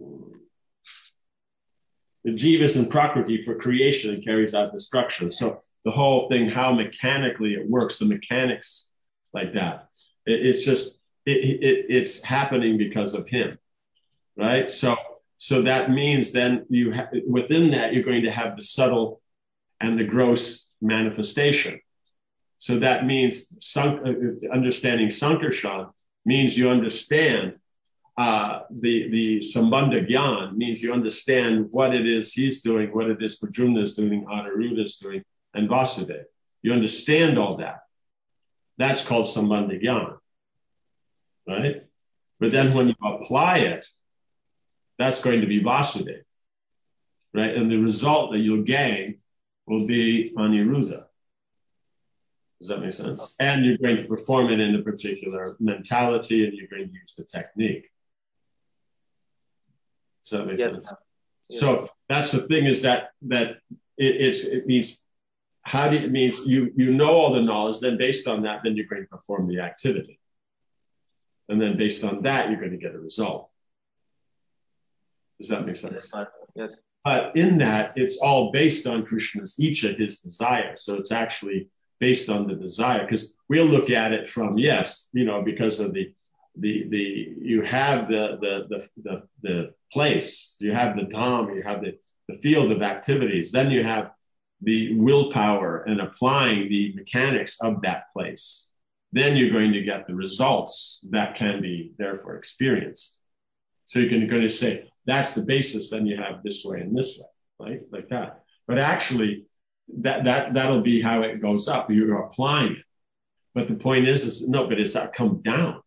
The jivas and prakriti for creation and carries out destruction. So the whole thing, how mechanically it works, the mechanics like that. It, it's just, it, it, it's happening because of him. right? So, so that means then you ha- within that you're going to have the subtle and the gross manifestation. So that means sunk, uh, understanding Sankarshan means you understand uh, the the Sambandha Gyan, means you understand what it is he's doing, what it is Pradyumna is doing, Aniruddha is doing, and Vasudeva. You understand all that. That's called Sambandha Gyan, right? But then when you apply it, that's going to be Vasudeva, right? And the result that you'll gain will be Aniruddha. Does that make sense? And you're going to perform it in a particular mentality, and you're going to use the technique. Does that make Yes. sense? Yes. So that's the thing, is that that it is it means how do you, it means you you know all the knowledge, then based on that, then you're going to perform the activity. And then based on that, you're going to get a result. Does that make sense? Yes. But in that, it's all based on Krishna's Icha, his desire. So it's actually based on the desire, because we'll look at it from, yes, you know, because of the, the, the, you have the, the, the, the, the place, you have the dham, you have the, the field of activities, then you have the willpower and applying the mechanics of that place. Then you're going to get the results that can be therefore experienced. So you're going to, going to say, that's the basis, then you have this way and this way, right? Like that. But actually, that that that'll be how it goes up. You're applying it. But the point is, is no, but it's not come down.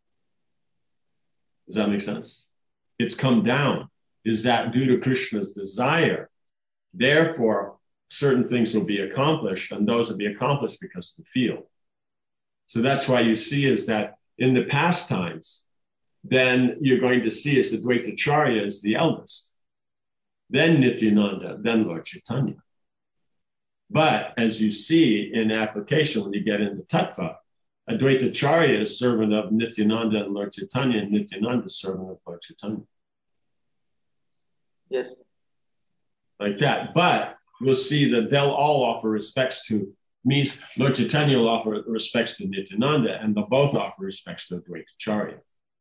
Does that make sense? It's come down. Is that due to Krishna's desire? Therefore, certain things will be accomplished, and those will be accomplished because of the field. So that's why you see is that in the past times, then you're going to see is that Advaitacharya is the eldest, then Nityananda, then Lord Chaitanya. But as you see in application, when you get into Tattva, Advaitacharya is servant of Nityananda and Lord Chaitanya, and Nityananda is servant of Lord Chaitanya. Yes. Like that. But we'll see that they'll all offer respects to, means Lord Chaitanya will offer respects to Nityananda, and they'll both offer respects to Advaitacharya.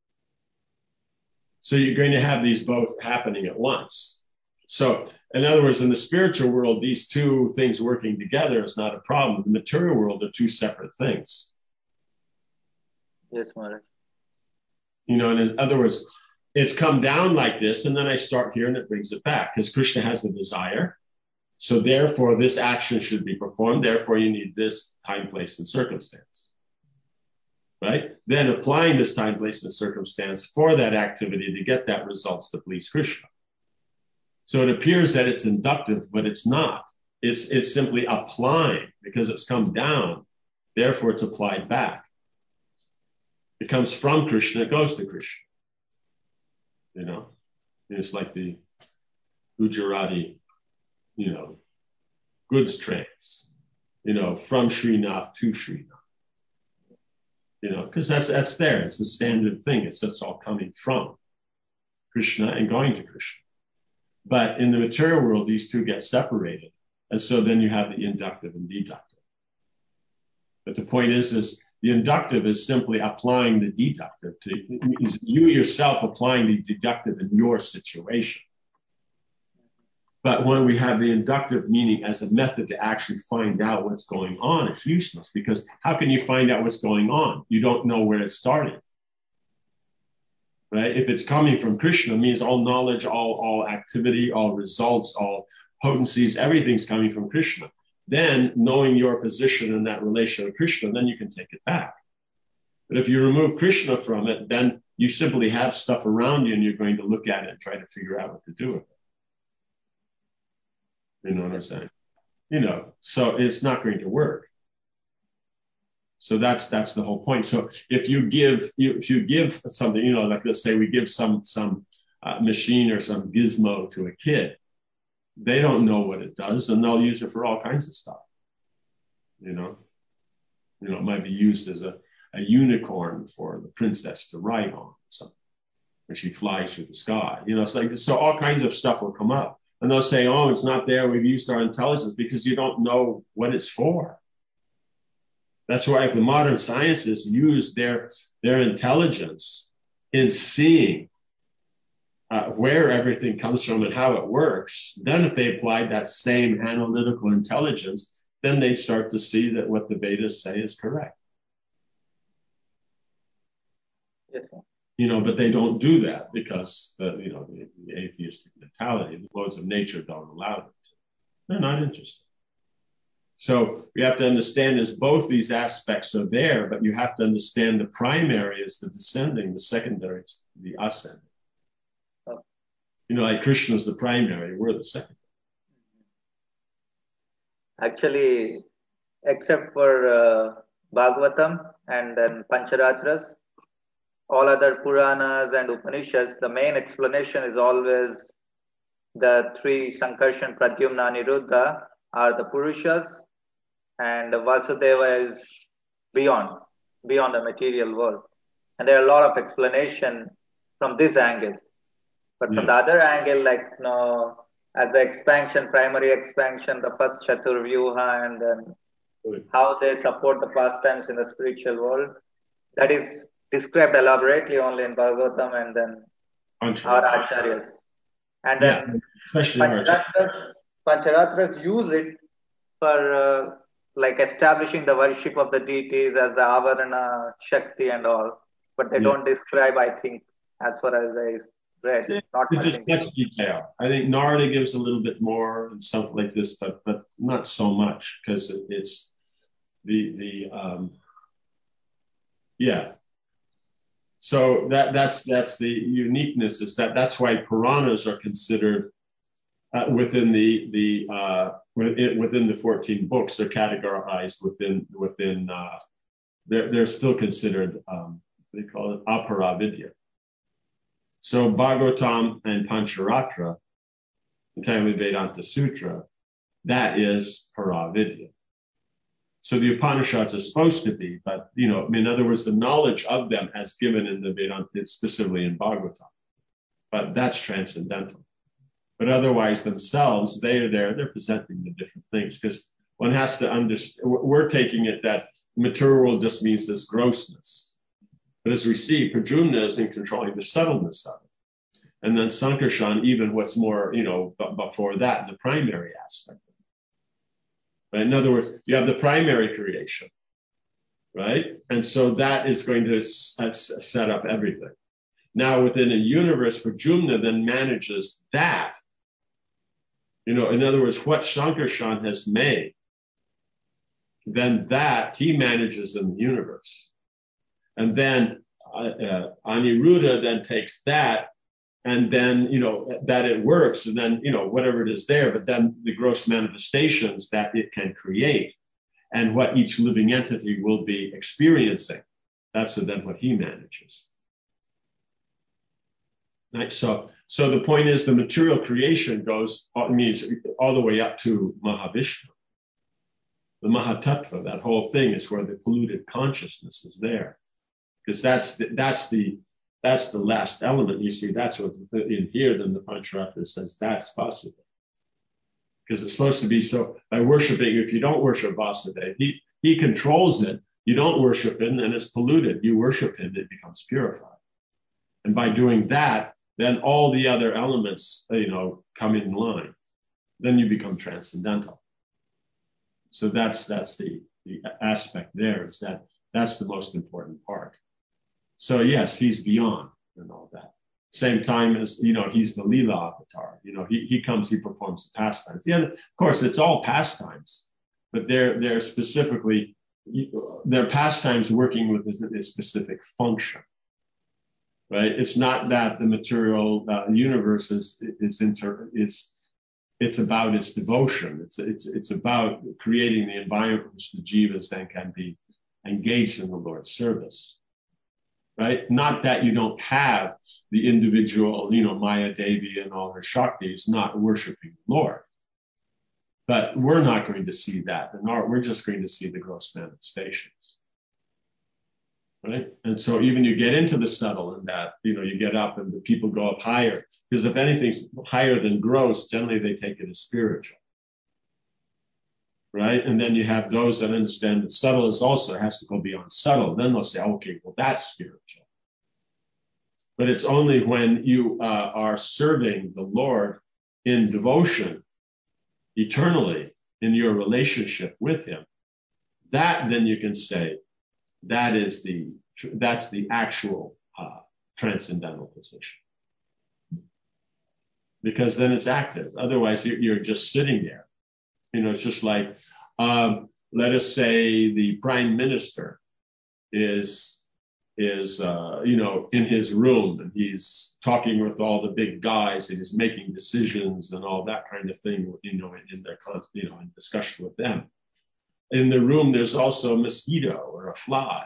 So you're going to have these both happening at once. So, in other words, in the spiritual world, these two things working together is not a problem. In the material world, they're two separate things. Yes, Maharaj. You know, and in other words, it's come down like this, and then I start here and it brings it back, because Krishna has the desire. So therefore, this action should be performed. Therefore, you need this time, place, and circumstance. Right? Then applying this time, place, and circumstance for that activity to get that results that please Krishna. So it appears that it's inductive, but it's not. It's, it's simply applying, because it's come down. Therefore, it's applied back. It comes from Krishna, it goes to Krishna. You know, it's like the Gujarati, you know, goods trains, you know, from Srinath to Srinath. You know, because that's that's there. It's the standard thing. It's that's all coming from Krishna and going to Krishna. But in the material world, these two get separated. And so then you have the inductive and deductive. But the point is, is the inductive is simply applying the deductive to you yourself, applying the deductive in your situation. But when we have the inductive meaning as a method to actually find out what's going on, it's useless, because how can you find out what's going on? You don't know where it started. Right? If it's coming from Krishna, it means all knowledge, all, all activity, all results, all potencies, everything's coming from Krishna. Then knowing your position in that relation with Krishna, then you can take it back. But if you remove Krishna from it, then you simply have stuff around you and you're going to look at it and try to figure out what to do with it. You know what I'm saying? You know, so it's not going to work. So that's that's the whole point. So if you give you if you give something, you know, like let's say we give some some uh, machine or some gizmo to a kid, they don't know what it does, and they'll use it for all kinds of stuff. You know, you know, it might be used as a, a unicorn for the princess to ride on, or something, when she flies through the sky. You know, it's like so all kinds of stuff will come up, and they'll say, "Oh, it's not there. We've used our intelligence," because you don't know what it's for. That's why if the modern sciences use their, their intelligence in seeing uh, where everything comes from and how it works, then if they applied that same analytical intelligence, then they'd start to see that what the Vedas say is correct. Yes, sir. You know, but they don't do that because the, you know, the, the atheistic mentality, the laws of nature don't allow them to. They're not interested. So we have to understand is both these aspects are there, but you have to understand the primary is the descending, the secondary is the ascending. Oh. You know, like Krishna is the primary, we're the secondary. Actually, except for uh, Bhagavatam and then Pancharatras, all other Puranas and Upanishads, the main explanation is always the three Sankarshan, Pradyumna, Aniruddha are the Purushas, and Vasudeva is beyond, beyond the material world. And there are a lot of explanation from this angle. But from Yeah. the other angle, like, you know, as the expansion, primary expansion, the first Chaturvyuha, and then Right. how they support the pastimes in the spiritual world, that is described elaborately only in Bhagavatam and then our Pancharatras. Acharyas. And Yeah, then especially our Pancharatras, Pancharatras use it for uh, like establishing the worship of the deities as the Avarana, Shakti and all. But they Yeah. don't describe, I think, as far as I read, Yeah, not It's much just in much detail. I think Narada gives a little bit more and something like this, but but not so much because it, it's the the um, yeah. So that that's that's the uniqueness is that that's why Puranas are considered uh, within the the uh, within the fourteen books. They're categorized within within uh, they're they're still considered um, they call it aparavidya. So Bhagavatam and Pancharatra, the Tamil Vedanta Sutra, that is Paravidya. So the Upanishads are supposed to be, but, you know, in other words, the knowledge of them as given in the Vedanta, specifically in Bhagavatam. But that's transcendental. But otherwise themselves, they are there, they're presenting the different things because one has to understand, we're taking it that material world just means this grossness. But as we see, Pradyumna is in controlling the subtleness of it. And then Sankarshan, even what's more, you know, b- before that, the primary aspect. But in other words, you have the primary creation, right? And so that is going to s- s- set up everything. Now, within a universe, Pradyumna then manages that. You know, in other words, what Sankarshan has made, then that he manages in the universe. And then uh, uh, Aniruddha then takes that, and then, you know, that it works, and then, you know, whatever it is there, but then the gross manifestations that it can create and what each living entity will be experiencing. That's what, then what he manages. Right? So, so the point is the material creation goes, means all the way up to Mahavishnu. The Mahatattva, that whole thing is where the polluted consciousness is there. Because that's the, that's the that's the last element. You see, that's what in here, then the Pancharatra says that's possible. Because it's supposed to be so, by worshiping, if you don't worship Vasudeva, he, he controls it. You don't worship him, and it's polluted. You worship him, it becomes purified. And by doing that, then all the other elements, you know, come in line. Then you become transcendental. So that's that's the, the aspect there, is that that's the most important part. So yes, he's beyond and all that. Same time as, you know, he's the Leela avatar. You know, he, he comes, he performs the pastimes. Yeah, of course, it's all pastimes, but they're they're specifically, they're pastimes working with a, a specific function, right? It's not that the material uh, universe is is inter. It's it's about its devotion. It's it's it's about creating the environment which the jivas then can be engaged in the Lord's service. Right? Not that you don't have the individual, you know, Maya Devi and all her Shaktis not worshiping the Lord. But we're not going to see that. And we're just going to see the gross manifestations. Right? And so even you get into the subtle in that, you know, you get up and the people go up higher. Because if anything's higher than gross, generally they take it as spiritual. Right? And then you have those that understand that subtle is also has to go beyond subtle. Then they'll say, okay, well, that's spiritual. But it's only when you uh, are serving the Lord in devotion eternally in your relationship with him, that then you can say that is the that's the actual uh, transcendental position, because then it's active. Otherwise you're, you're just sitting there. You know, it's just like um, let us say the prime minister is is uh, you know, in his room and he's talking with all the big guys and he's making decisions and all that kind of thing, you know, in their, you know, in discussion with them. In the room, there's also a mosquito or a fly.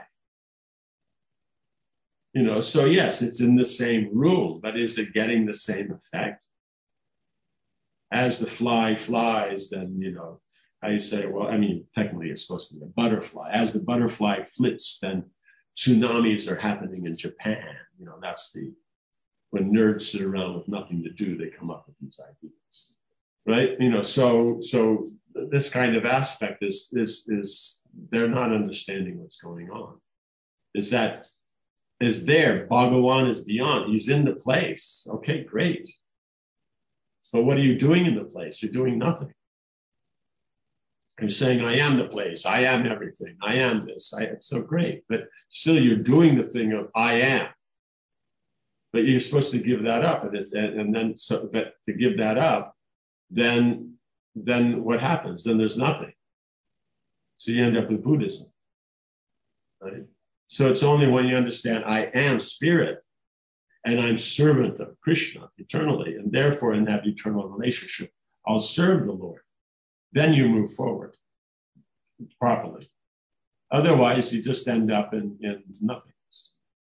You know, so yes, it's in the same room, but is it getting the same effect? As the fly flies, then, you know, how you say, well, I mean, technically it's supposed to be a butterfly. As the butterfly flits, then tsunamis are happening in Japan. You know, that's the, when nerds sit around with nothing to do, they come up with these ideas, right? You know, so so this kind of aspect is is is they're not understanding what's going on. Is that is there? Bhagawan is beyond. He's in the place. Okay, great. But what are you doing in the place? You're doing nothing. You're saying, I am the place, I am everything, I am this, I am so great. But still you're doing the thing of I am. But you're supposed to give that up. And, it's, and, and then so but to give that up, then then what happens? Then there's nothing. So you end up with Buddhism. Right? So it's only when you understand I am spirit and I'm servant of Krishna eternally, and therefore in that eternal relationship, I'll serve the Lord. Then you move forward properly. Otherwise, you just end up in, in nothingness.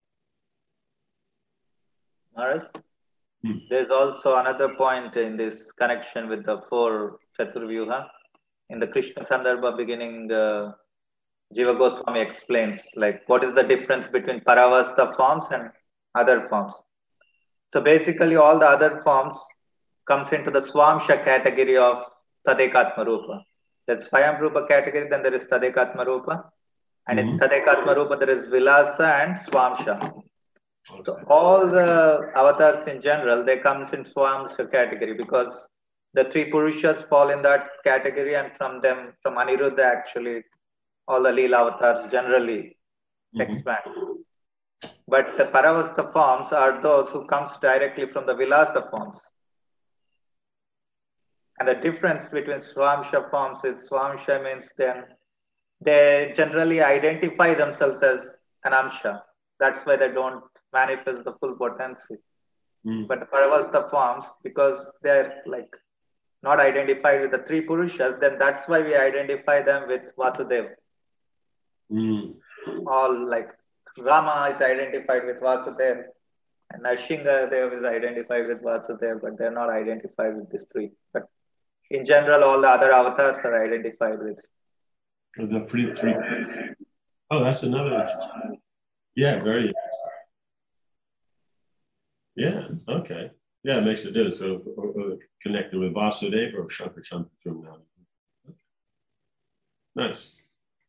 All right. Hmm. There's also another point in this connection with the four Chaturvyuha. In the Krishna Sandarbha beginning, uh, Jiva Goswami explains like what is the difference between Paravastha forms and other forms. So basically all the other forms comes into the Swamsha category of Tadekatma Rupa. There's Swayam Rupa category, then there is Tadekatma Rupa. And mm-hmm. in Tadekatma Rupa, there is Vilasa and Swamsha. Okay. So all the avatars in general, they comes in Swamsha category because the three Purushas fall in that category, and from them, from Aniruddha actually, all the Leela avatars generally mm-hmm. expand. But the Paravastha forms are those who comes directly from the Vilasa forms. And the difference between Swamsha forms is Swamsha means then they generally identify themselves as an Amsha. That's why they don't manifest the full potency. Mm. But the Paravastha forms, because they're like not identified with the three Purushas, then that's why we identify them with Vasudeva. Mm. All like Rama is identified with Vasudeva, and Narsingha Dev is identified with Vasudeva, but they're not identified with these three. But in general, all the other avatars are identified with the three. three. Oh, that's another interesting. Yeah, very interesting. Yeah, okay. Yeah, it makes a difference. So uh, connected with Vasudeva or Shankar Chandrachum now. Okay. Nice.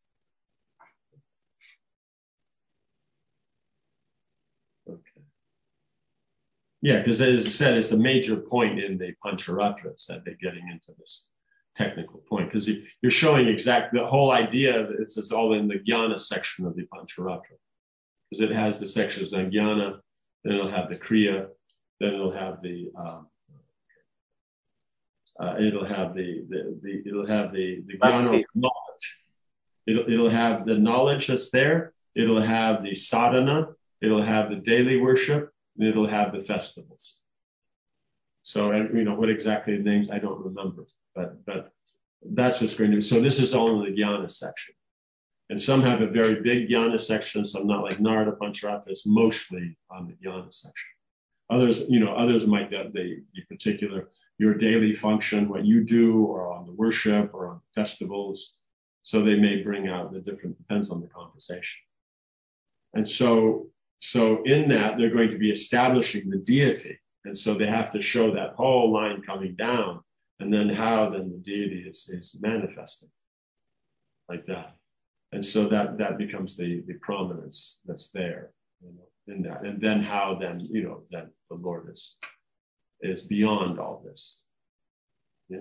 Okay. Yeah, because as I said, it's a major point in the Pancharatras that they're getting into this technical point, because you're showing exactly the whole idea of it's is all in the Jnana section of the Pancharatra, because it has the sections on Jnana, then it'll have the Kriya, then it'll have the um, uh, it'll have the, the the it'll have the the Jnana knowledge. It'll it'll have the knowledge that's there. It'll have the sadhana. It'll have the daily worship. And it'll have the festivals. So, you know, what exactly the names, I don't remember, but but that's what's going to be. So this is all in the Jnana section. And some have a very big Jnana section, some not, like Narada Pancharatra is mostly on the Jnana section. Others, you know, others might have the, the particular, your daily function, what you do, or on the worship, or on festivals. So they may bring out the different, depends on the conversation. And so, so in that, they're going to be establishing the deity. And so they have to show that whole line coming down, and then how then the deity is, is manifesting like that. And so that, that becomes the, the prominence that's there, you know, in that, and then how then, you know, then the Lord is, is beyond all this. Yeah.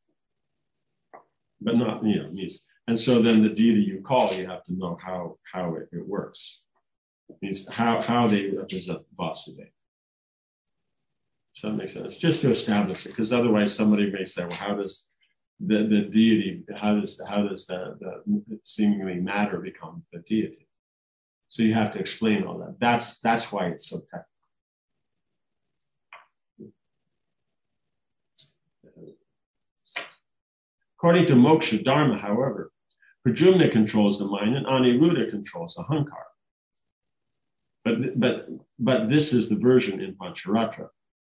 But not, you know, means, and so then the deity you call, you have to know how, how it, it works. It means how, how they represent Vasudeva. Does that make sense? Just to establish it, because otherwise somebody may say, well, how does the, the deity, how does how does the, the seemingly matter become the deity? So you have to explain all that. That's that's why it's so technical. According to Moksha Dharma, however, Pradyumna controls the mind and Aniruddha controls the Ahankara. But, but, but this is the version in Pancharatra.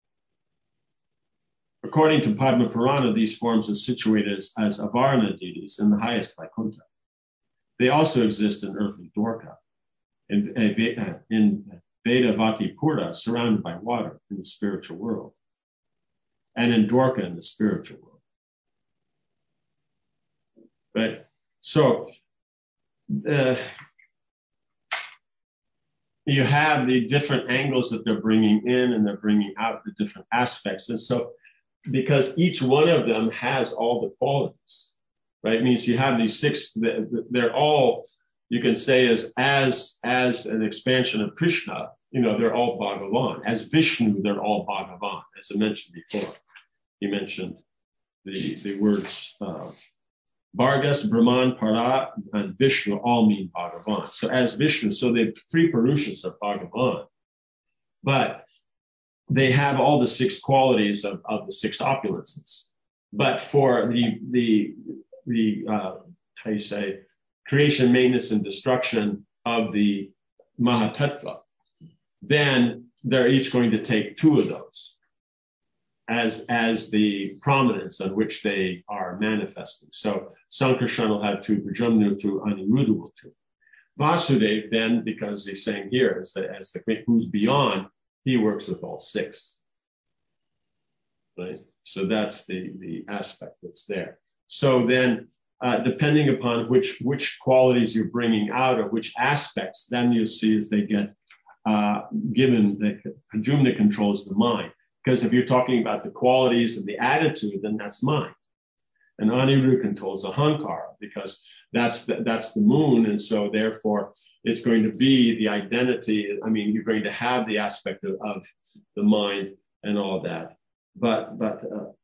According to Padma Purana, these forms are situated as, as Avarana deities in the highest Vaikuntha. They also exist in earthly Dwarka, in, in Vedavati Pura, surrounded by water in the spiritual world, and in Dwarka in the spiritual world. Right? So, uh, you have the different angles that they're bringing in and they're bringing out the different aspects. And so, because each one of them has all the qualities, right? It means you have these six, they're all, you can say as, as, as an expansion of Krishna, you know, they're all Bhagavan. As Vishnu, they're all Bhagavan, as I mentioned before. You mentioned the, the words, uh, Bhargas, Brahman, Para, and Vishnu all mean Bhagavan. So as Vishnu, so the three Purushas are Bhagavan. But they have all the six qualities of, of the six opulences. But for the, the, the uh, how you say, creation, maintenance, and destruction of the Mahatattva, then they're each going to take two of those as, as the prominence on which they are manifesting. So Sankarshan will have two, Pradyumna two, Aniruddha will two. Vasudeva then, because he's saying here, is that as the who's beyond, he works with all six. Right? So that's the, the aspect that's there. So then, uh, depending upon which, which qualities you're bringing out or which aspects, then you'll see as they get uh, given that Pradyumna controls the mind. Because if you're talking about the qualities and the attitude, then that's mind. And Aniruddha controls the Ahankara because that's the, that's the moon. And so therefore it's going to be the identity. I mean, you're going to have the aspect of, of the mind and all that. But, but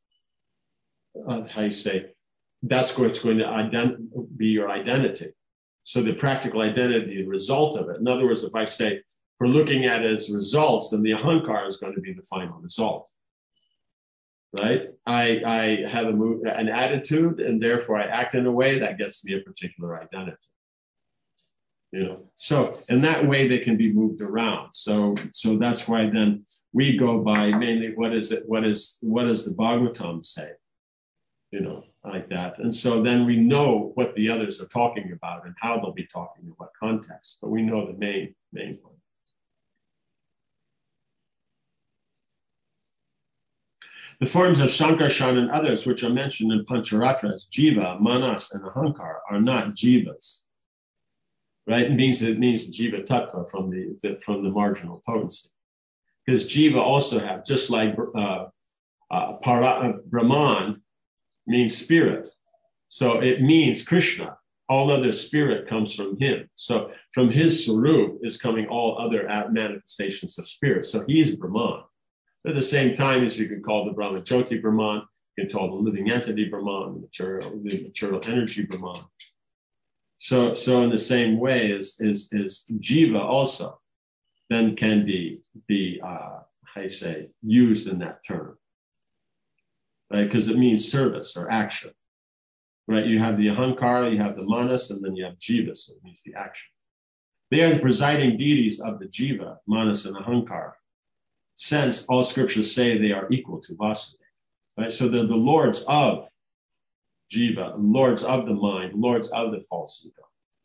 uh, uh, how you say, that's what's going to ident- be your identity. So the practical identity, the result of it. In other words, if I say, we're looking at it as results, then the Ahankara is going to be the final result. Right? I, I have a move, an attitude, and therefore I act in a way that gets me a particular identity. You know, so in that way they can be moved around. So, so that's why then we go by mainly what is it? What is what does the Bhagavatam say? You know, like that. And so then we know what the others are talking about and how they'll be talking in what context. But we know the main main one. The forms of Sankarshan and others, which are mentioned in Pancharatra as Jiva, Manas, and Ahankara, are not Jivas. Right? It means it means Jiva Tattva from the, the from the marginal potency. Because Jiva also have, just like uh, uh, para, uh, Brahman means spirit. So it means Krishna. All other spirit comes from him. So from his Swarup is coming all other manifestations of spirit. So he is Brahman. At the same time as you can call the Brahma Jyoti Brahman, you can call the living entity Brahman, the material, the material energy Brahman. So, so in the same way is is is Jiva also then can be be uh, how you say used in that term, right? Because it means service or action, right? You have the Ahankara, you have the Manas, and then you have Jiva, so it means the action. They are the presiding deities of the Jiva, Manas, and Ahankara. Since all scriptures say they are equal to Vasudeva, right? So they're the lords of Jiva, lords of the mind, lords of the false ego.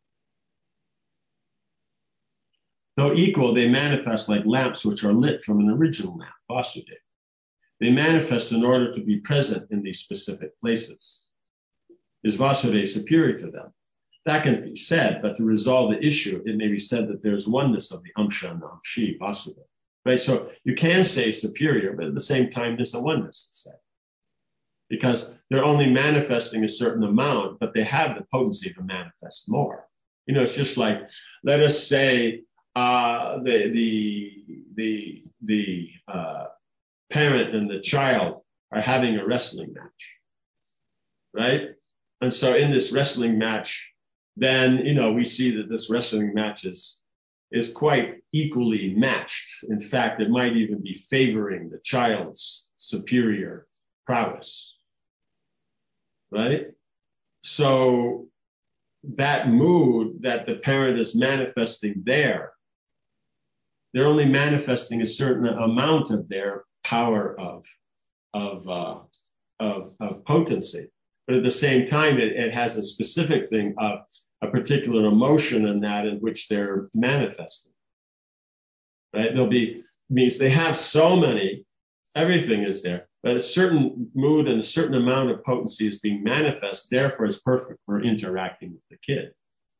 Though equal, they manifest like lamps which are lit from an original lamp, Vasudeva. They manifest in order to be present in these specific places. Is Vasudeva superior to them? that can be said, but to resolve the issue, it may be said that there's oneness of the Amsha and the Amshi, Vasudeva. Right? So you can say superior, but at the same time, there's a oneness to say. Because they're only manifesting a certain amount, but they have the potency to manifest more. You know, it's just like, let us say uh, the the the the uh, parent and the child are having a wrestling match, right? And so in this wrestling match, then you know we see that this wrestling match is is quite equally matched. In fact, it might even be favoring the child's superior prowess. Right? So that mood that the parent is manifesting there, they're only manifesting a certain amount of their power of, of, uh, of, of potency. But at the same time, it, it has a specific thing of a particular emotion in that in which they're manifesting. Right? There'll be, means they have so many, everything is there. But a certain mood and a certain amount of potency is being manifest, therefore it's perfect for interacting with the kid.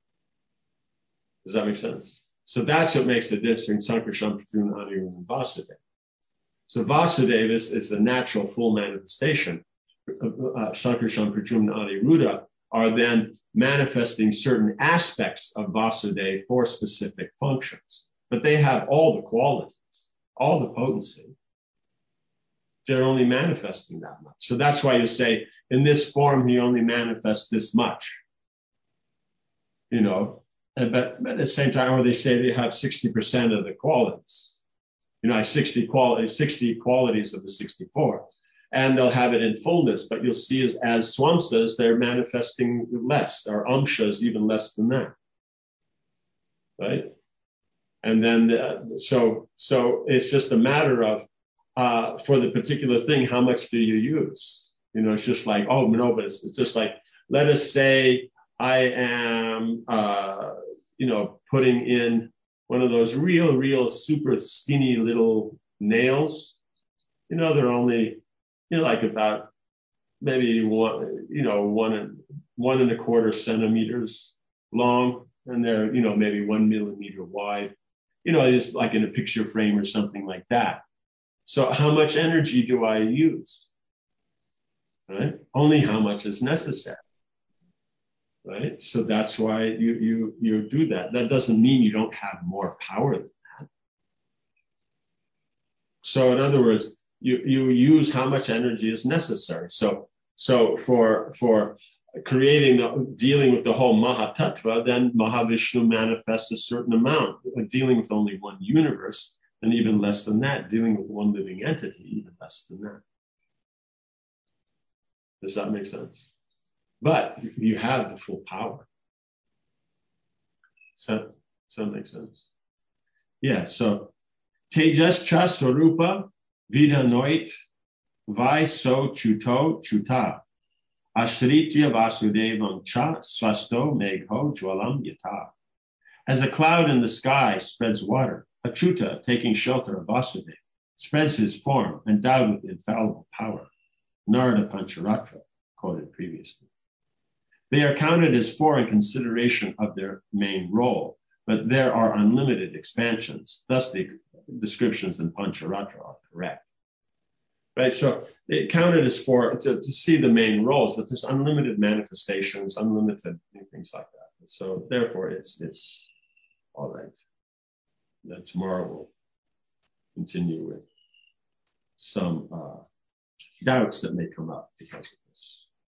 Does that make sense? So that's what makes the difference between Sankarshan, Pradyumna, Aniruddha, and Vasudeva. So Vasudeva is, is the natural full manifestation. Uh, Sankarshan, Pradyumna, Aniruddha are then manifesting certain aspects of Vasudeva for specific functions. But they have all the qualities, all the potency. They're only manifesting that much. So that's why you say, in this form, he only manifests this much. You know, and, but, but at the same time, or they say they have sixty percent of the qualities. You know, I have sixty qualities, sixty qualities of the sixty-four. And they'll have it in fullness, but you'll see as, as swamsas, they're manifesting less, or amshas even less than that. Right? And then, uh, so, so it's just a matter of, Uh, for the particular thing, how much do you use? You know, it's just like, oh, no, but it's, it's just like, let us say I am, uh, you know, putting in one of those real, real super skinny little nails. You know, they're only, you know, like about maybe one, you know, one and one and a quarter centimeters long, and they're, you know, maybe one millimeter wide. You know, just like in a picture frame or something like that. So how much energy do I use? Right? Only how much is necessary. Right? So that's why you you you do that. That doesn't mean you don't have more power than that. So in other words, you, you use how much energy is necessary. So so for for creating the dealing with the whole Mahatattva, then Mahavishnu manifests a certain amount. Dealing with only one universe, and even less than that, dealing with one living entity, even less than that. Does that make sense? But you have the full power. Does that, does that make sense? Yeah, so Tejas cha Sarupa Vida Noit Vai So Chuto Chuta Ashritya Vasudevam Cha Swasto Megho Jwalam Yata. As a cloud in the sky spreads water, Achyuta, taking shelter of Vasudeva, spreads his form endowed with infallible power. Narada Pancharatra, quoted previously. They are counted as four in consideration of their main role, but there are unlimited expansions. Thus, the descriptions in Pancharatra are correct. Right, so it counted as four to, to see the main roles, but there's unlimited manifestations, unlimited things like that. So therefore, it's it's all right. That tomorrow we'll continue with some uh, doubts that may come up because of this.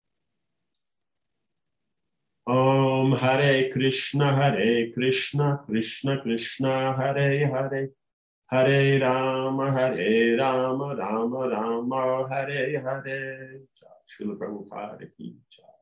Om Hare Krishna, Hare Krishna, Krishna Krishna, Hare Hare, Hare Rama, Hare Rama, Rama Rama, Hare Hare. Srila Prabhupada ki jai.